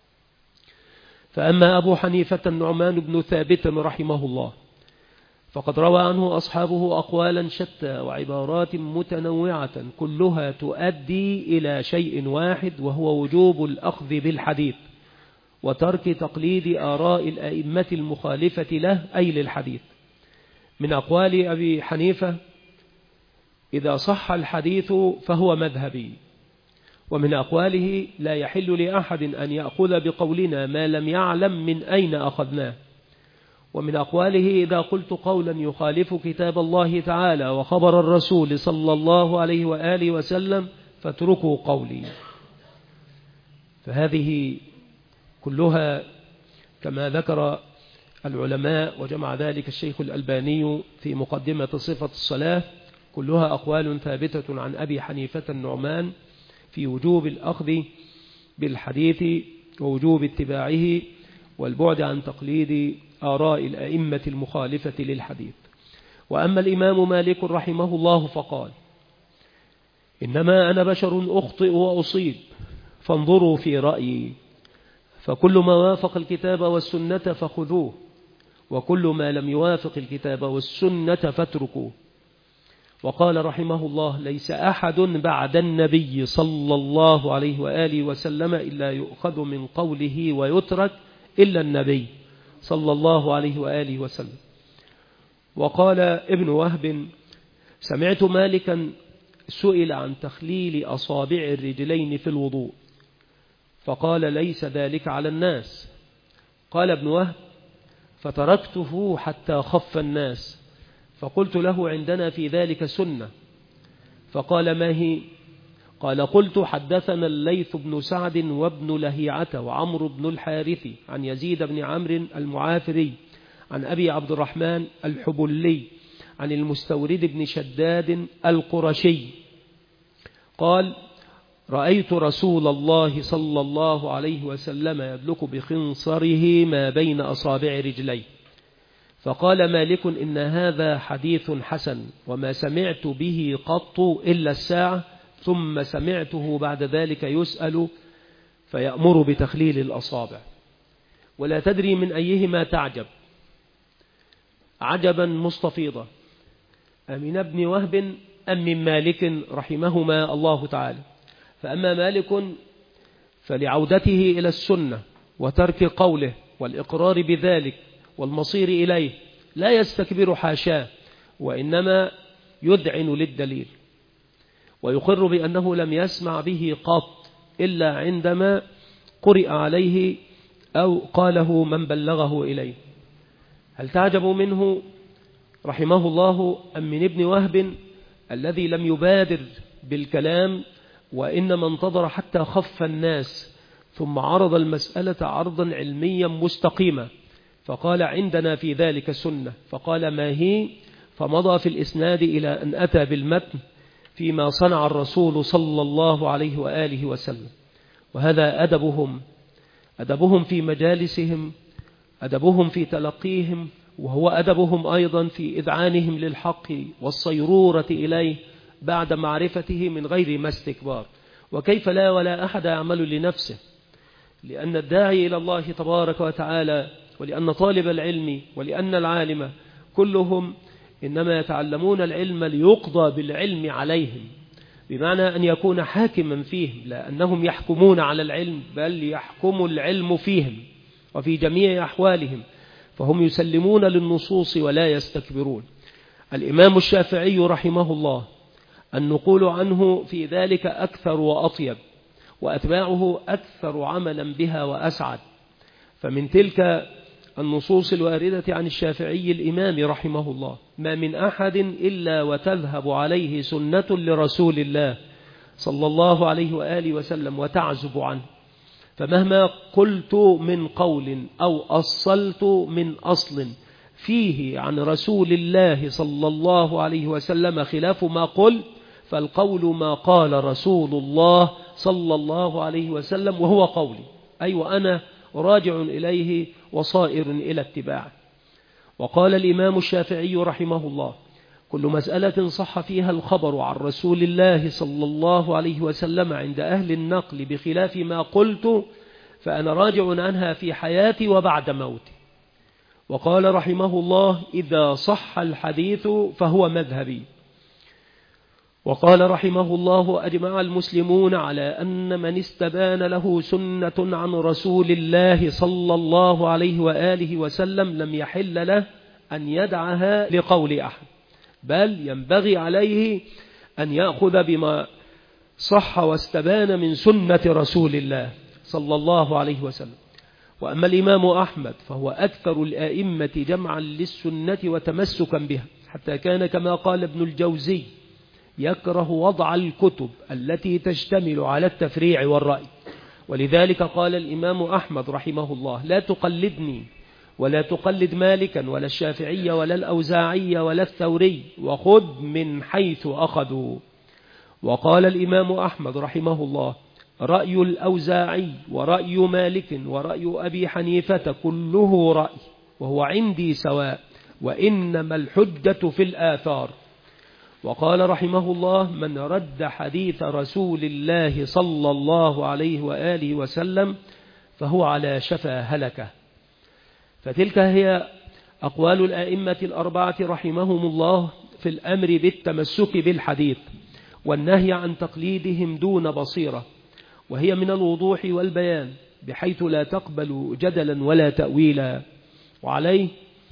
فأما أبو حنيفة النعمان بن ثابت رحمه الله فقد روى عنه أصحابه أقوالا شتى وعبارات متنوعة كلها تؤدي إلى شيء واحد، وهو وجوب الأخذ بالحديث وترك تقليد آراء الأئمة المخالفة له أي للحديث. من أقوال أبي حنيفة: إذا صح الحديث فهو مذهبي. ومن أقواله: لا يحل لأحد أن يأخذ بقولنا ما لم يعلم من أين أخذناه. ومن أقواله: إذا قلت قولا يخالف كتاب الله تعالى وخبر الرسول صلى الله عليه وآله وسلم فاتركوا قولي. فهذه كلها كما ذكر العلماء وجمع ذلك الشيخ الألباني في مقدمة صفة الصلاة، كلها أقوال ثابتة عن أبي حنيفة النعمان في وجوب الأخذ بالحديث ووجوب اتباعه والبعد عن تقليد آراء الأئمة المخالفة للحديث. وأما الإمام مالك رحمه الله فقال: إنما أنا بشر أخطئ وأصيب، فانظروا في رأيي، فكل ما وافق الكتاب والسنة فخذوه، وكل ما لم يوافق الكتاب والسنة فاتركوه. وقال رحمه الله: ليس أحد بعد النبي صلى الله عليه وآله وسلم إلا يؤخذ من قوله ويترك إلا النبي صلى الله عليه وآله وسلم. وقال ابن وهب: سمعت مالكا سئل عن تخليل أصابع الرجلين في الوضوء فقال: ليس ذلك على الناس. قال ابن وهب: فتركته حتى خف الناس، فقلت له: عندنا في ذلك سنة. فقال: ما هي؟ قال: قلت: حدثنا الليث بن سعد وابن لهيعة وعمرو بن الحارث عن يزيد بن عمرو المعافري عن أبي عبد الرحمن الحبلي عن المستورد بن شداد القرشي قال: رأيت رسول الله صلى الله عليه وسلم يدلك بخنصره ما بين أصابع رجليه. فقال مالك: إن هذا حديث حسن، وما سمعت به قط إلا الساعة، ثم سمعته بعد ذلك يسأل فيأمر بتخليل الأصابع. ولا تدري من أيهما تعجب عجبا مستفيضا، أمن ابن وهب أم من مالك رحمهما الله تعالى. فأما مالك فلعودته إلى السنة وترك قوله والإقرار بذلك والمصير إليه، لا يستكبر حاشاه، وإنما يذعن للدليل ويقر بأنه لم يسمع به قط إلا عندما قرئ عليه أو قاله من بلغه إليه. هل تعجب منه رحمه الله أم من ابن وهب الذي لم يبادر بالكلام وإنما انتظر حتى خف الناس ثم عرض المسألة عرضا علميا مستقيما، فقال عندنا في ذلك سنة، فقال ما هي، فمضى في الإسناد إلى أن أتى بالمتن فيما صنع الرسول صلى الله عليه وآله وسلم. وهذا أدبهم في مجالسهم، أدبهم في تلقيهم، وهو أدبهم أيضا في إذعانهم للحق والصيرورة إليه بعد معرفته من غير ما استكبار. وكيف لا، ولا أحد يعمل لنفسه، لأن الداعي إلى الله تبارك وتعالى ولأن طالب العلم ولأن العالم كلهم إنما يتعلمون العلم ليقضى بالعلم عليهم، بمعنى أن يكون حاكما فيهم، لا أنهم يحكمون على العلم، بل يحكم العلم فيهم وفي جميع أحوالهم، فهم يسلمون للنصوص ولا يستكبرون. الإمام الشافعي رحمه الله النقول عنه في ذلك أكثر وأطيب، وأتباعه أكثر عملا بها وأسعد. فمن تلك النصوص الواردة عن الشافعي الإمام رحمه الله ما من أحد إلا وتذهب عليه سنة لرسول الله صلى الله عليه وآله وسلم وتعزب عنه، فمهما قلت من قول أو أصلت من أصل فيه عن رسول الله صلى الله عليه وسلم خلاف ما قلت، فالقول ما قال رسول الله صلى الله عليه وسلم وهو قولي، أي وأنا راجع إليه وصائر إلى اتباعه. وقال الإمام الشافعي رحمه الله كل مسألة صح فيها الخبر عن رسول الله صلى الله عليه وسلم عند أهل النقل بخلاف ما قلت فأنا راجع عنها في حياتي وبعد موتي. وقال رحمه الله إذا صح الحديث فهو مذهبي. وقال رحمه الله أجمع المسلمون على أن من استبان له سنة عن رسول الله صلى الله عليه وآله وسلم لم يحل له أن يدعها لقول أحد، بل ينبغي عليه أن يأخذ بما صح واستبان من سنة رسول الله صلى الله عليه وسلم. وأما الإمام أحمد فهو أكثر الآئمة جمعا للسنة وتمسكا بها، حتى كان كما قال ابن الجوزي يكره وضع الكتب التي تشتمل على التفريع والرأي. ولذلك قال الإمام أحمد رحمه الله لا تقلدني ولا تقلد مالكا ولا الشافعي ولا الأوزاعي ولا الثوري، وخذ من حيث أخذوا. وقال الإمام أحمد رحمه الله رأي الأوزاعي ورأي مالك ورأي أبي حنيفة كله رأي وهو عندي سواء، وإنما الحجة في الآثار. وقال رحمه الله من رد حديث رسول الله صلى الله عليه وآله وسلم فهو على شفا هلكة. فتلك هي أقوال الآئمة الأربعة رحمهم الله في الأمر بالتمسك بالحديث والنهي عن تقليدهم دون بصيرة، وهي من الوضوح والبيان بحيث لا تقبل جدلا ولا تأويلا. وعليه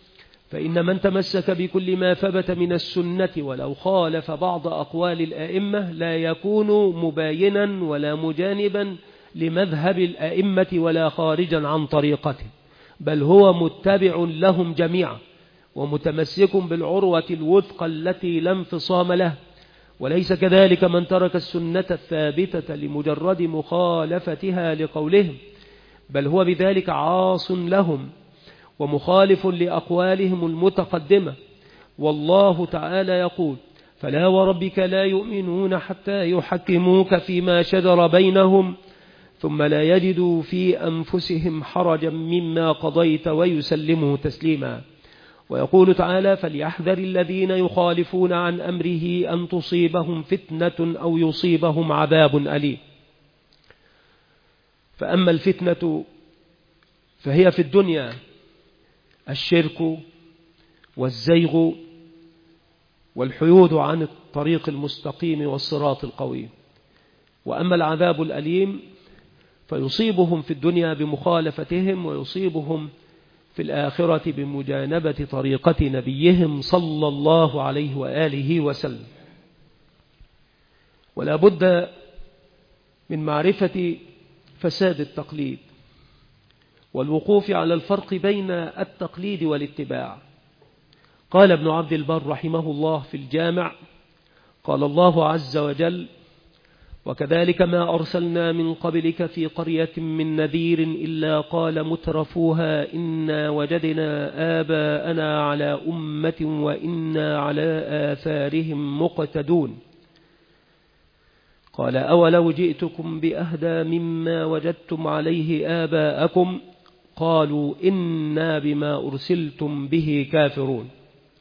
فإن من تمسك بكل ما ثبت من السنة ولو خالف بعض أقوال الآئمة لا يكون مباينا ولا مجانبا لمذهب الآئمة ولا خارجا عن طريقته، بل هو متبع لهم جميعا ومتمسك بالعروة الوثقى التي لا انفصام له. وليس كذلك من ترك السنة الثابتة لمجرد مخالفتها لقولهم، بل هو بذلك عاص لهم ومخالف لأقوالهم المتقدمة. والله تعالى يقول فلا وربك لا يؤمنون حتى يحكموك فيما شجر بينهم ثم لا يجدوا في أنفسهم حرجا مما قضيت ويسلموا تسليما. ويقول تعالى فليحذر الذين يخالفون عن أمره أن تصيبهم فتنة أو يصيبهم عذاب أليم. فأما الفتنة فهي في الدنيا الشرك والزيغ والحيود عن الطريق المستقيم والصراط القويم. وأما العذاب الأليم فيصيبهم في الدنيا بمخالفتهم ويصيبهم في الآخرة بمجانبة طريقة نبيهم صلى الله عليه وآله وسلم. ولا بد من معرفة فساد التقليد والوقوف على الفرق بين التقليد والاتباع. قال ابن عبد البر رحمه الله في الجامع: قال الله عز وجل: وكذلك ما أرسلنا من قبلك في قرية من نذير إلا قال مترفوها إنا وجدنا آباءنا على أمة وإنا على آثارهم مقتدون. قال: أولو جئتكم بأهدى مما وجدتم عليه آباءكم قالوا إنا بما أرسلتم به كافرون.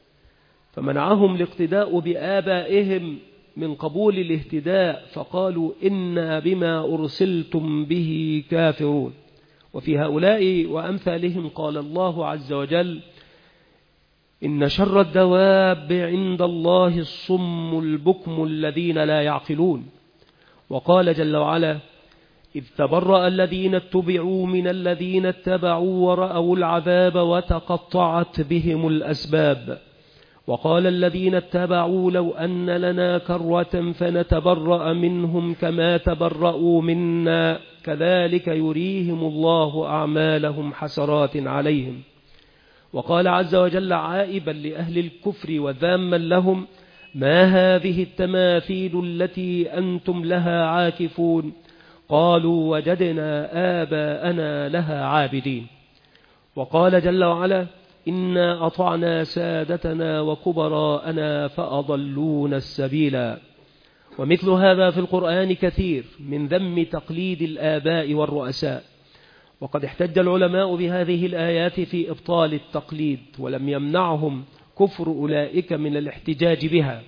فمنعهم الاقتداء بآبائهم من قبول الاهتداء، فقالوا إنا بما أرسلتم به كافرون. وفي هؤلاء وأمثالهم قال الله عز وجل: إن شر الدواب عند الله الصم البكم الذين لا يعقلون. وقال جل وعلا: إذ تبرأ الذين اتبعوا من الذين اتبعوا ورأوا العذاب وتقطعت بهم الأسباب. وقال الذين اتبعوا لو أن لنا كرة فنتبرأ منهم كما تبرأوا منا كذلك يريهم الله أعمالهم حسرات عليهم. وقال عز وجل عائبا لأهل الكفر وذاما لهم: ما هذه التماثيل التي أنتم لها عاكفون؟ قالوا وجدنا آباءنا لها عابدين. وقال جل وعلا: إنا أطعنا سادتنا وكبراءنا فأضلونا السبيلا. ومثل هذا في القرآن كثير من ذم تقليد الآباء والرؤساء. وقد احتج العلماء بهذه الآيات في إبطال التقليد، ولم يمنعهم كفر أولئك من الاحتجاج بها،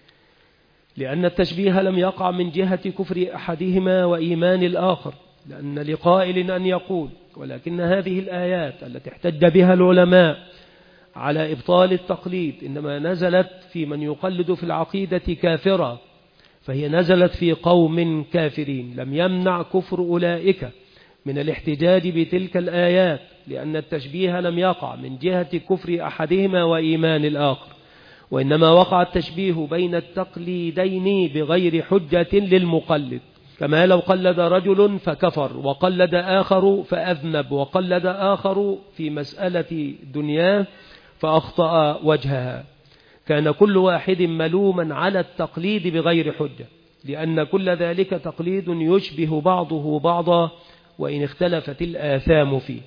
لأن التشبيه لم يقع من جهة كفر أحدهما وإيمان الآخر، لأن لقائل أن يقول: ولكن هذه الآيات التي احتج بها العلماء على إبطال التقليد إنما نزلت في من يقلد في العقيدة كافرة، فهي نزلت في قوم كافرين. لم يمنع كفر أولئك من الاحتجاج بتلك الآيات، لأن التشبيه لم يقع من جهة كفر أحدهما وإيمان الآخر، وإنما وقع التشبيه بين التقليدين بغير حجة للمقلد، كما لو قلد رجل فكفر وقلد آخر فأذنب وقلد آخر في مسألة دنياه فأخطأ وجهها، كان كل واحد ملوما على التقليد بغير حجة، لأن كل ذلك تقليد يشبه بعضه بعضا وإن اختلفت الآثام فيه.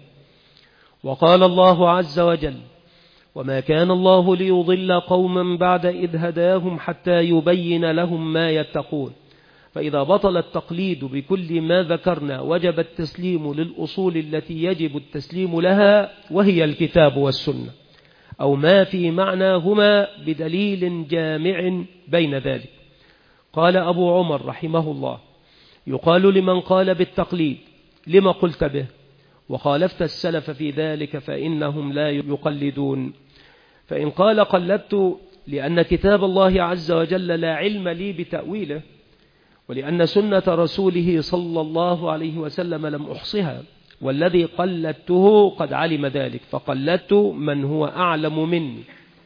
وقال الله عز وجل: وما كان الله ليضل قوما بعد إذ هداهم حتى يبين لهم ما يتقون. فإذا بطل التقليد بكل ما ذكرنا وجب التسليم للأصول التي يجب التسليم لها، وهي الكتاب والسنة، أو ما في معناهما بدليل جامع بين ذلك. قال أبو عمر رحمه الله: يقال لمن قال بالتقليد: لما قلت به وخالفت السلف في ذلك فإنهم لا يقلدون. فإن قال: قلدت لأن كتاب الله عز وجل لا علم لي بتأويله، ولأن سنة رسوله صلى الله عليه وسلم لم أحصها، والذي قلدته قد علم ذلك فقلدت من هو أعلم مني.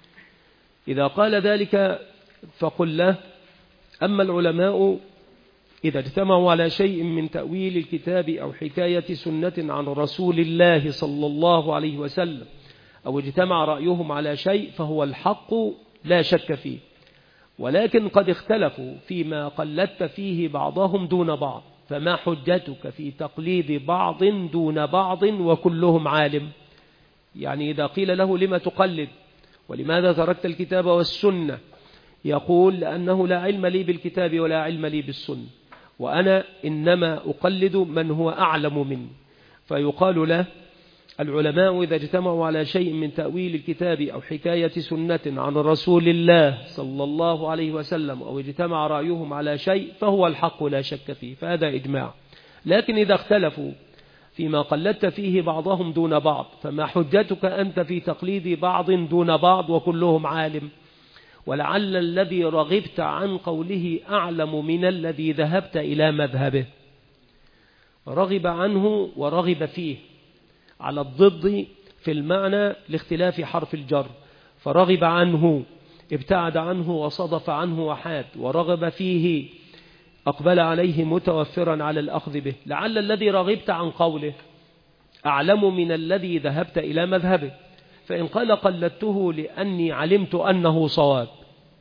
إذا قال ذلك فقل له: أما العلماء إذا اجتمعوا على شيء من تأويل الكتاب أو حكاية سنة عن رسول الله صلى الله عليه وسلم، أو اجتمع رأيهم على شيء فهو الحق لا شك فيه، ولكن قد اختلفوا فيما قلدت فيه بعضهم دون بعض، فما حجتك في تقليد بعض دون بعض وكلهم عالم؟ يعني إذا قيل له: لما تقلد ولماذا تركت الكتاب والسنة؟ يقول: لأنه لا علم لي بالكتاب ولا علم لي بالسنة، وأنا إنما أقلد من هو أعلم مني. فيقال له: العلماء إذا اجتمعوا على شيء من تأويل الكتاب أو حكاية سنة عن رسول الله صلى الله عليه وسلم، أو اجتمع رأيهم على شيء فهو الحق لا شك فيه، فهذا إجماع. لكن إذا اختلفوا فيما قلدت فيه بعضهم دون بعض، فما حجتك أنت في تقليد بعض دون بعض وكلهم عالم؟ ولعل الذي رغبت عن قوله أعلم من الذي ذهبت إلى مذهبه. رغب عنه ورغب فيه، على الضد في المعنى لاختلاف حرف الجر. فرغب عنه ابتعد عنه وصدف عنه وحاد، ورغب فيه أقبل عليه متوفرا على الأخذ به. لعل الذي رغبت عن قوله أعلم من الذي ذهبت إلى مذهبه، فإن قال قلدته لأني علمت أنه صواب،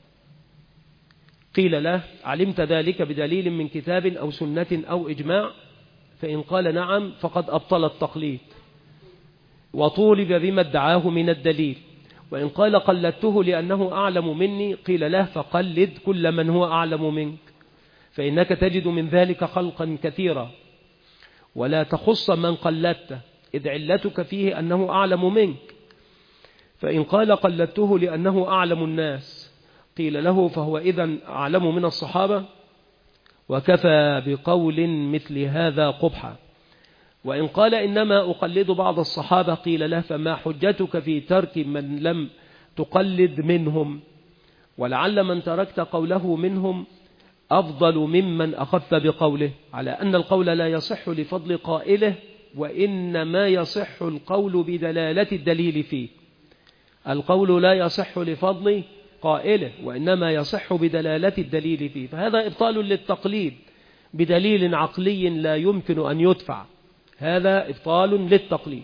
قيل له علمت ذلك بدليل من كتاب أو سنة أو إجماع؟ فإن قال نعم فقد أبطل التقليد وطولب بما ادعاه من الدليل. وإن قال قلدته لأنه أعلم مني، قيل له فقلد كل من هو أعلم منك، فإنك تجد من ذلك خلقا كثيرا، ولا تخص من قلدته إذ علتك فيه أنه أعلم منك. فإن قال قلدته لأنه أعلم الناس، قيل له فهو إذن أعلم من الصحابة، وكفى بقول مثل هذا قبحا. وإن قال إنما أقلد بعض الصحابة، قيل له فما حجتك في ترك من لم تقلد منهم؟ ولعل من تركت قوله منهم أفضل ممن أخذت بقوله، على أن القول لا يصح لفضل قائله، وإنما يصح القول بدلالة الدليل فيه. القول لا يصح لفضل قائله، وإنما يصح بدلالة الدليل فيه. فهذا إبطال للتقليد بدليل عقلي لا يمكن أن يدفع، هذا إبطال للتقليد.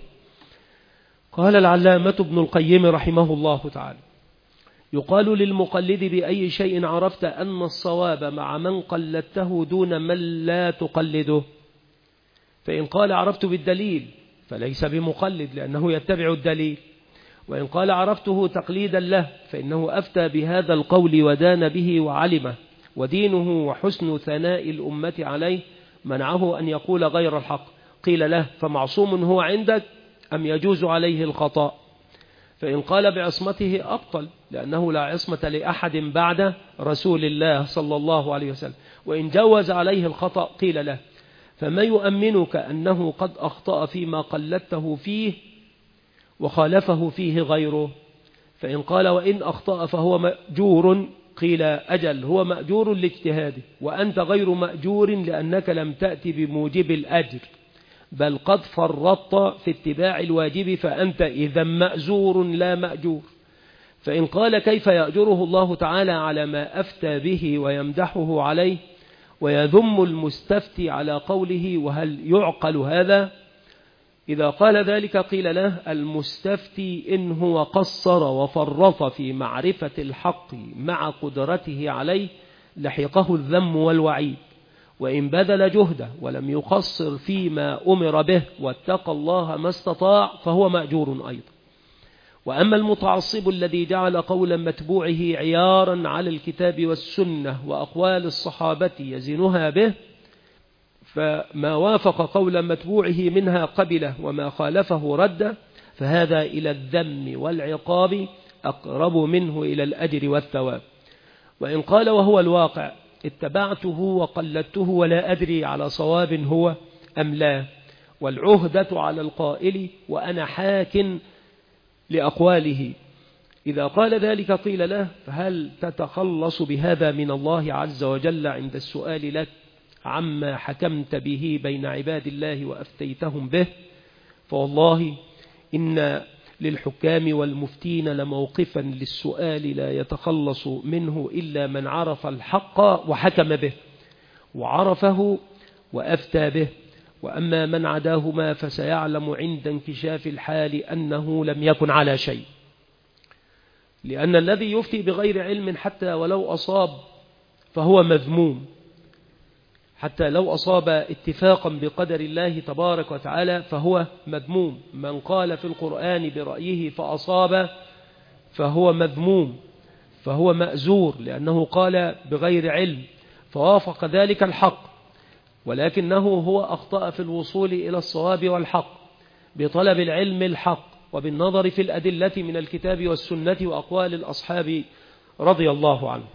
قال العلامة ابن القيم رحمه الله تعالى: يقال للمقلد بأي شيء عرفت أن الصواب مع من قلدته دون من لا تقلده؟ فإن قال عرفت بالدليل فليس بمقلد لأنه يتبع الدليل. وإن قال عرفته تقليدا له فإنه أفتى بهذا القول ودان به وعلمه، ودينه وحسن ثناء الأمة عليه منعه أن يقول غير الحق. قيل له فمعصوم هو عندك أم يجوز عليه الخطأ؟ فإن قال بعصمته أبطل، لأنه لا عصمة لأحد بعد رسول الله صلى الله عليه وسلم. وإن جوز عليه الخطأ قيل له فما يؤمنك أنه قد أخطأ فيما قلدته فيه وخالفه فيه غيره؟ فإن قال وإن أخطأ فهو مأجور، قيل أجل هو مأجور لاجتهاده، وأنت غير مأجور لأنك لم تأتي بموجب الأجر، بل قد فرطت في اتباع الواجب، فأنت إذا مأزور لا مأجور. فإن قال كيف يأجره الله تعالى على ما أفتى به ويمدحه عليه ويذم المستفتي على قوله، وهل يعقل هذا؟ إذا قال ذلك قيل له المستفتي إن هو قصر وفرط في معرفة الحق مع قدرته عليه لحقه الذم والوعيد، وإن بذل جهده ولم يقصر فيما أمر به واتقى الله ما استطاع فهو مأجور أيضا. وأما المتعصب الذي جعل قول متبوعه عيارا على الكتاب والسنة وأقوال الصحابة يزنها به، فما وافق قول متبوعه منها قبله وما خالفه رده، فهذا إلى الذم والعقاب أقرب منه إلى الأجر والثواب. وإن قال وهو الواقع اتبعته وقلدته ولا أدري على صواب هو أم لا، والعهدة على القائل وأنا حاك لأقواله، إذا قال ذلك قيل له فهل تتخلص بهذا من الله عز وجل عند السؤال لك عما حكمت به بين عباد الله وأفتيتهم به؟ فوالله إن للحكام والمفتين لموقفا للسؤال لا يتخلص منه إلا من عرف الحق وحكم به وعرفه وأفتى به، وأما من عداهما فسيعلم عند انكشاف الحال أنه لم يكن على شيء. لأن الذي يفتي بغير علم حتى ولو أصاب فهو مذموم، حتى لو أصاب اتفاقا بقدر الله تبارك وتعالى فهو مذموم. من قال في القرآن برأيه فأصاب فهو مذموم، فهو مأزور لأنه قال بغير علم فوافق ذلك الحق، ولكنه هو أخطأ في الوصول إلى الصواب والحق بطلب العلم الحق وبالنظر في الأدلة من الكتاب والسنة وأقوال الأصحاب رضي الله عنه.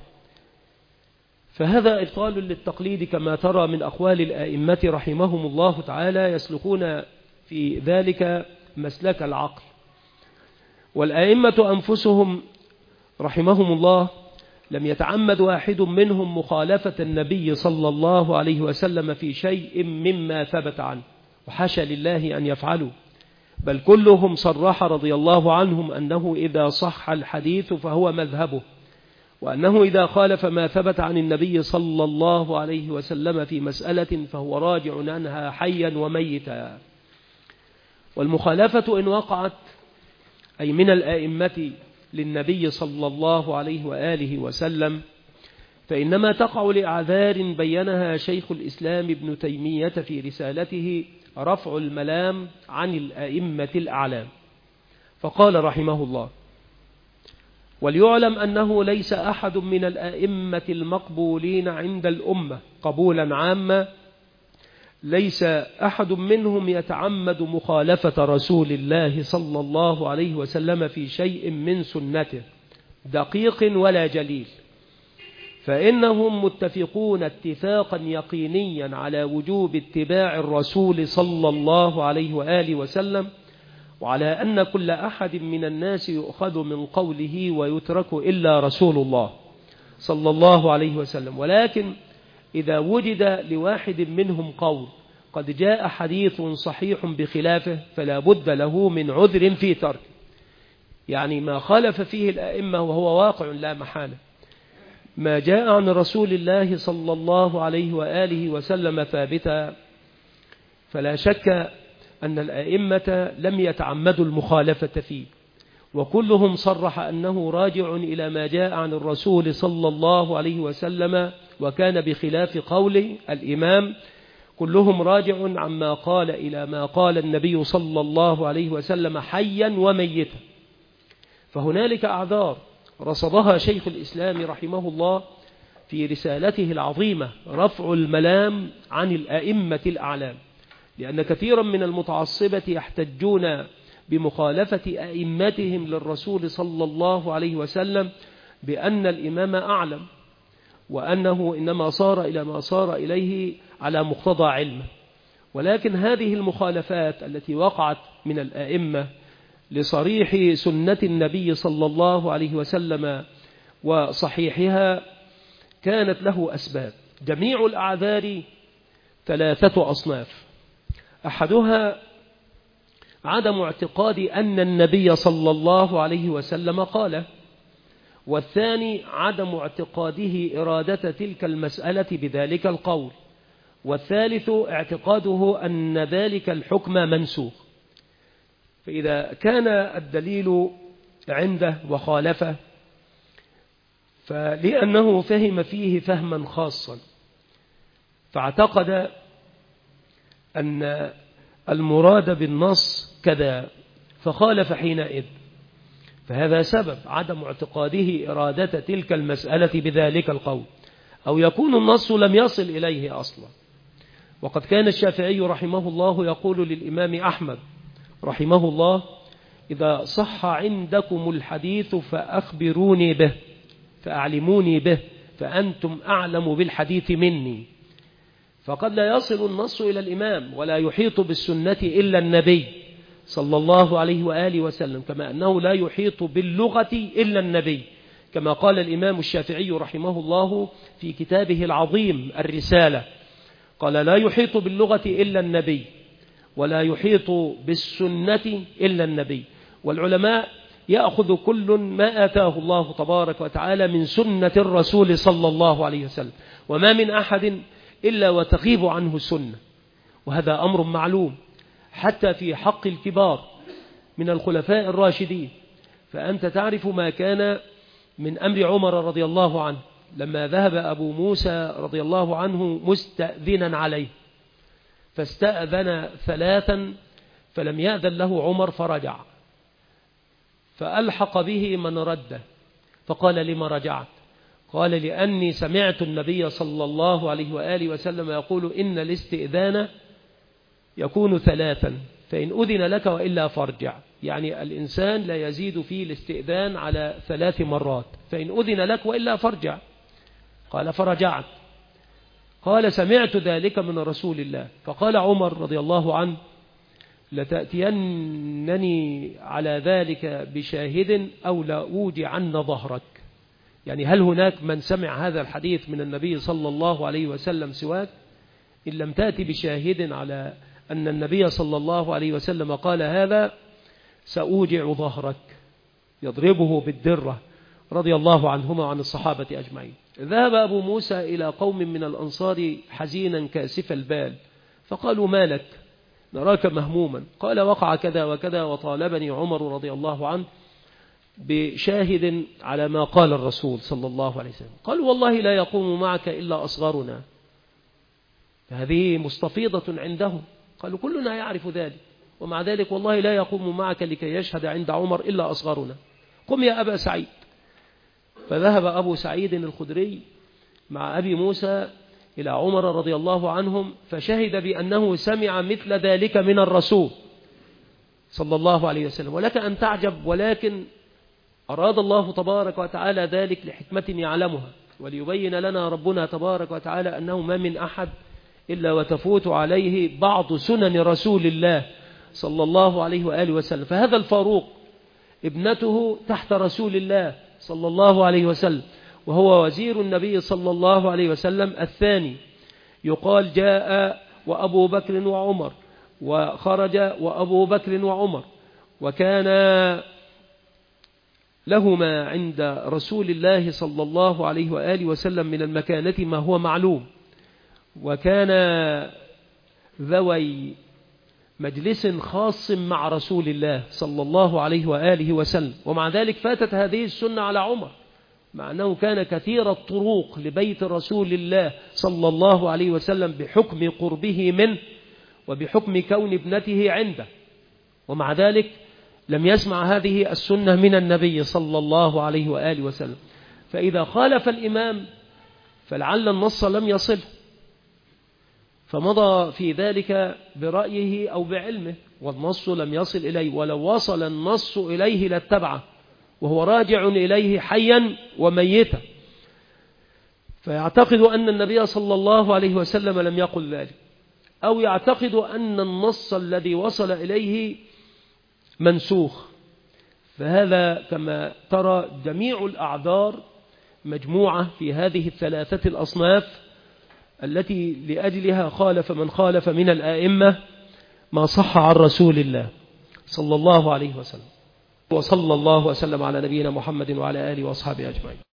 فهذا إبطال للتقليد كما ترى من أقوال الآئمة رحمهم الله تعالى، يسلكون في ذلك مسلك العقل. والآئمة أنفسهم رحمهم الله لم يتعمد واحد منهم مخالفة النبي صلى الله عليه وسلم في شيء مما ثبت عنه، وحاشا لله أن يفعلوا، بل كلهم صرح رضي الله عنهم أنه إذا صح الحديث فهو مذهبه، وأنه إذا خالف ما ثبت عن النبي صلى الله عليه وسلم في مسألة فهو راجع عنها حيا وميتا. والمخالفة إن وقعت أي من الآئمة للنبي صلى الله عليه وآله وسلم فإنما تقع لأعذار بينها شيخ الإسلام ابن تيمية في رسالته رفع الملام عن الآئمة الأعلام، فقال رحمه الله: وليعلم أنه ليس أحد من الآئمة المقبولين عند الأمة قبولا عاما، ليس أحد منهم يتعمد مخالفة رسول الله صلى الله عليه وسلم في شيء من سنته دقيق ولا جليل، فإنهم متفقون اتفاقا يقينيا على وجوب اتباع الرسول صلى الله عليه وآله وسلم، وعلى أن كل أحد من الناس يؤخذ من قوله ويترك إلا رسول الله صلى الله عليه وسلم. ولكن إذا وجد لواحد منهم قول قد جاء حديث صحيح بخلافه فلا بد له من عذر في تركه، يعني ما خالف فيه الأئمة وهو واقع لا محالة، ما جاء عن رسول الله صلى الله عليه وآله وسلم ثابتا، فلا شك أن الأئمة لم يتعمدوا المخالفة فيه، وكلهم صرح أنه راجع إلى ما جاء عن الرسول صلى الله عليه وسلم، وكان بخلاف قول الإمام كلهم راجع عما قال إلى ما قال النبي صلى الله عليه وسلم حيا وميتا. فهنالك أعذار رصدها شيخ الإسلام رحمه الله في رسالته العظيمة رفع الملام عن الأئمة الأعلام، لأن كثيرا من المتعصبة يحتجون بمخالفة أئمتهم للرسول صلى الله عليه وسلم بأن الإمام أعلم، وأنه إنما صار إلى ما صار إليه على مقتضى علمه. ولكن هذه المخالفات التي وقعت من الأئمة لصريح سنة النبي صلى الله عليه وسلم وصحيحها كانت له أسباب. جميع الأعذار 3 أصناف: أحدها عدم اعتقاد أن النبي صلى الله عليه وسلم قال، والثاني عدم اعتقاده إرادة تلك المسألة بذلك القول، والثالث اعتقاده أن ذلك الحكم منسوخ. فإذا كان الدليل عنده وخالفه فلأنه فهم فيه فهما خاصا فاعتقد أن المراد بالنص كذا فخالف حينئذ، فهذا سبب عدم اعتقاده إرادة تلك المسألة بذلك القول، أو يكون النص لم يصل إليه أصلا. وقد كان الشافعي رحمه الله يقول للإمام أحمد رحمه الله: إذا صح عندكم الحديث فأخبروني به، فأعلموني به، فأنتم أعلم بالحديث مني. فقد لا يصل النص إلى الإمام ولا يحيط بالسنة إلا النبي صلى الله عليه وآله وسلم، كما أنه لا يحيط باللغة إلا النبي، كما قال الإمام الشافعي رحمه الله في كتابه العظيم الرسالة، قال: لا يحيط باللغة إلا النبي ولا يحيط بالسنة إلا النبي. والعلماء يأخذ كل ما آتاه الله تبارك وتعالى من سنة الرسول صلى الله عليه وسلم، وما من أحد إلا وتغيب عنه السنة، وهذا أمر معلوم حتى في حق الكبار من الخلفاء الراشدين. فأنت تعرف ما كان من أمر عمر رضي الله عنه لما ذهب أبو موسى رضي الله عنه مستأذنا عليه، فاستأذن 3 فلم يأذن له عمر فرجع، فألحق به من رده، فقال: لما رجعت؟ قال: لأني سمعت النبي صلى الله عليه وآله وسلم يقول إن الاستئذان يكون 3، فإن أذن لك وإلا فارجع. يعني الإنسان لا يزيد في الاستئذان على 3 مرات، فإن أذن لك وإلا فارجع. قال: فرجعت. قال: سمعت ذلك من رسول الله. فقال عمر رضي الله عنه: لتأتينني على ذلك بشاهد أو لأوجعن ظهرك. يعني هل هناك من سمع هذا الحديث من النبي صلى الله عليه وسلم سواك؟ إن لم تأتي بشاهد على أن النبي صلى الله عليه وسلم قال هذا سأوجع ظهرك، يضربه بالدرة رضي الله عنهما وعن الصحابة أجمعين. ذهب أبو موسى إلى قوم من الأنصار حزينا كاسف البال، فقالوا ما لك؟ نراك مهموما. قال وقع كذا وكذا، وطالبني عمر رضي الله عنه بشاهد على ما قال الرسول صلى الله عليه وسلم. قالوا والله لا يقوم معك إلا أصغرنا. هذه مستفيضة عندهم، قالوا كلنا يعرف ذلك، ومع ذلك والله لا يقوم معك لكي يشهد عند عمر إلا أصغرنا. قم يا أبا سعيد. فذهب أبو سعيد الخدري مع أبي موسى إلى عمر رضي الله عنهم، فشهد بأنه سمع مثل ذلك من الرسول صلى الله عليه وسلم. ولك أن تعجب، ولكن أراد الله تبارك وتعالى ذلك لحكمة يعلمها، وليبين لنا ربنا تبارك وتعالى أنه ما من أحد إلا وتفوت عليه بعض سنن رسول الله صلى الله عليه وآله وسلم. فهذا الفاروق ابنته تحت رسول الله صلى الله عليه وسلم، وهو وزير النبي صلى الله عليه وسلم الثاني. يقال جاء وأبو بكر وعمر، وخرج وأبو بكر وعمر، وكان لهما عند رسول الله صلى الله عليه وآله وسلم من المكانة ما هو معلوم، وكان ذوي مجلس خاص مع رسول الله صلى الله عليه وآله وسلم. ومع ذلك فاتت هذه السنة على عمر، مع أنه كان كثير الطروق لبيت رسول الله صلى الله عليه وسلم بحكم قربه منه وبحكم كون ابنته عنده، ومع ذلك لم يسمع هذه السنة من النبي صلى الله عليه وآله وسلم. فإذا خالف الإمام فلعل النص لم يصل، فمضى في ذلك برأيه أو بعلمه، والنص لم يصل إليه، ولو وصل النص إليه لاتبعه، وهو راجع إليه حيا وميتا. فيعتقد أن النبي صلى الله عليه وسلم لم يقل ذلك، أو يعتقد أن النص الذي وصل إليه منسوخ. فهذا كما ترى جميع الأعذار مجموعة في هذه الثلاثة الأصناف التي لأجلها خالف من خالف من الآئمة ما صح عن رسول الله صلى الله عليه وسلم. وصلى الله وسلم على نبينا محمد وعلى آله وأصحابه أجمعين.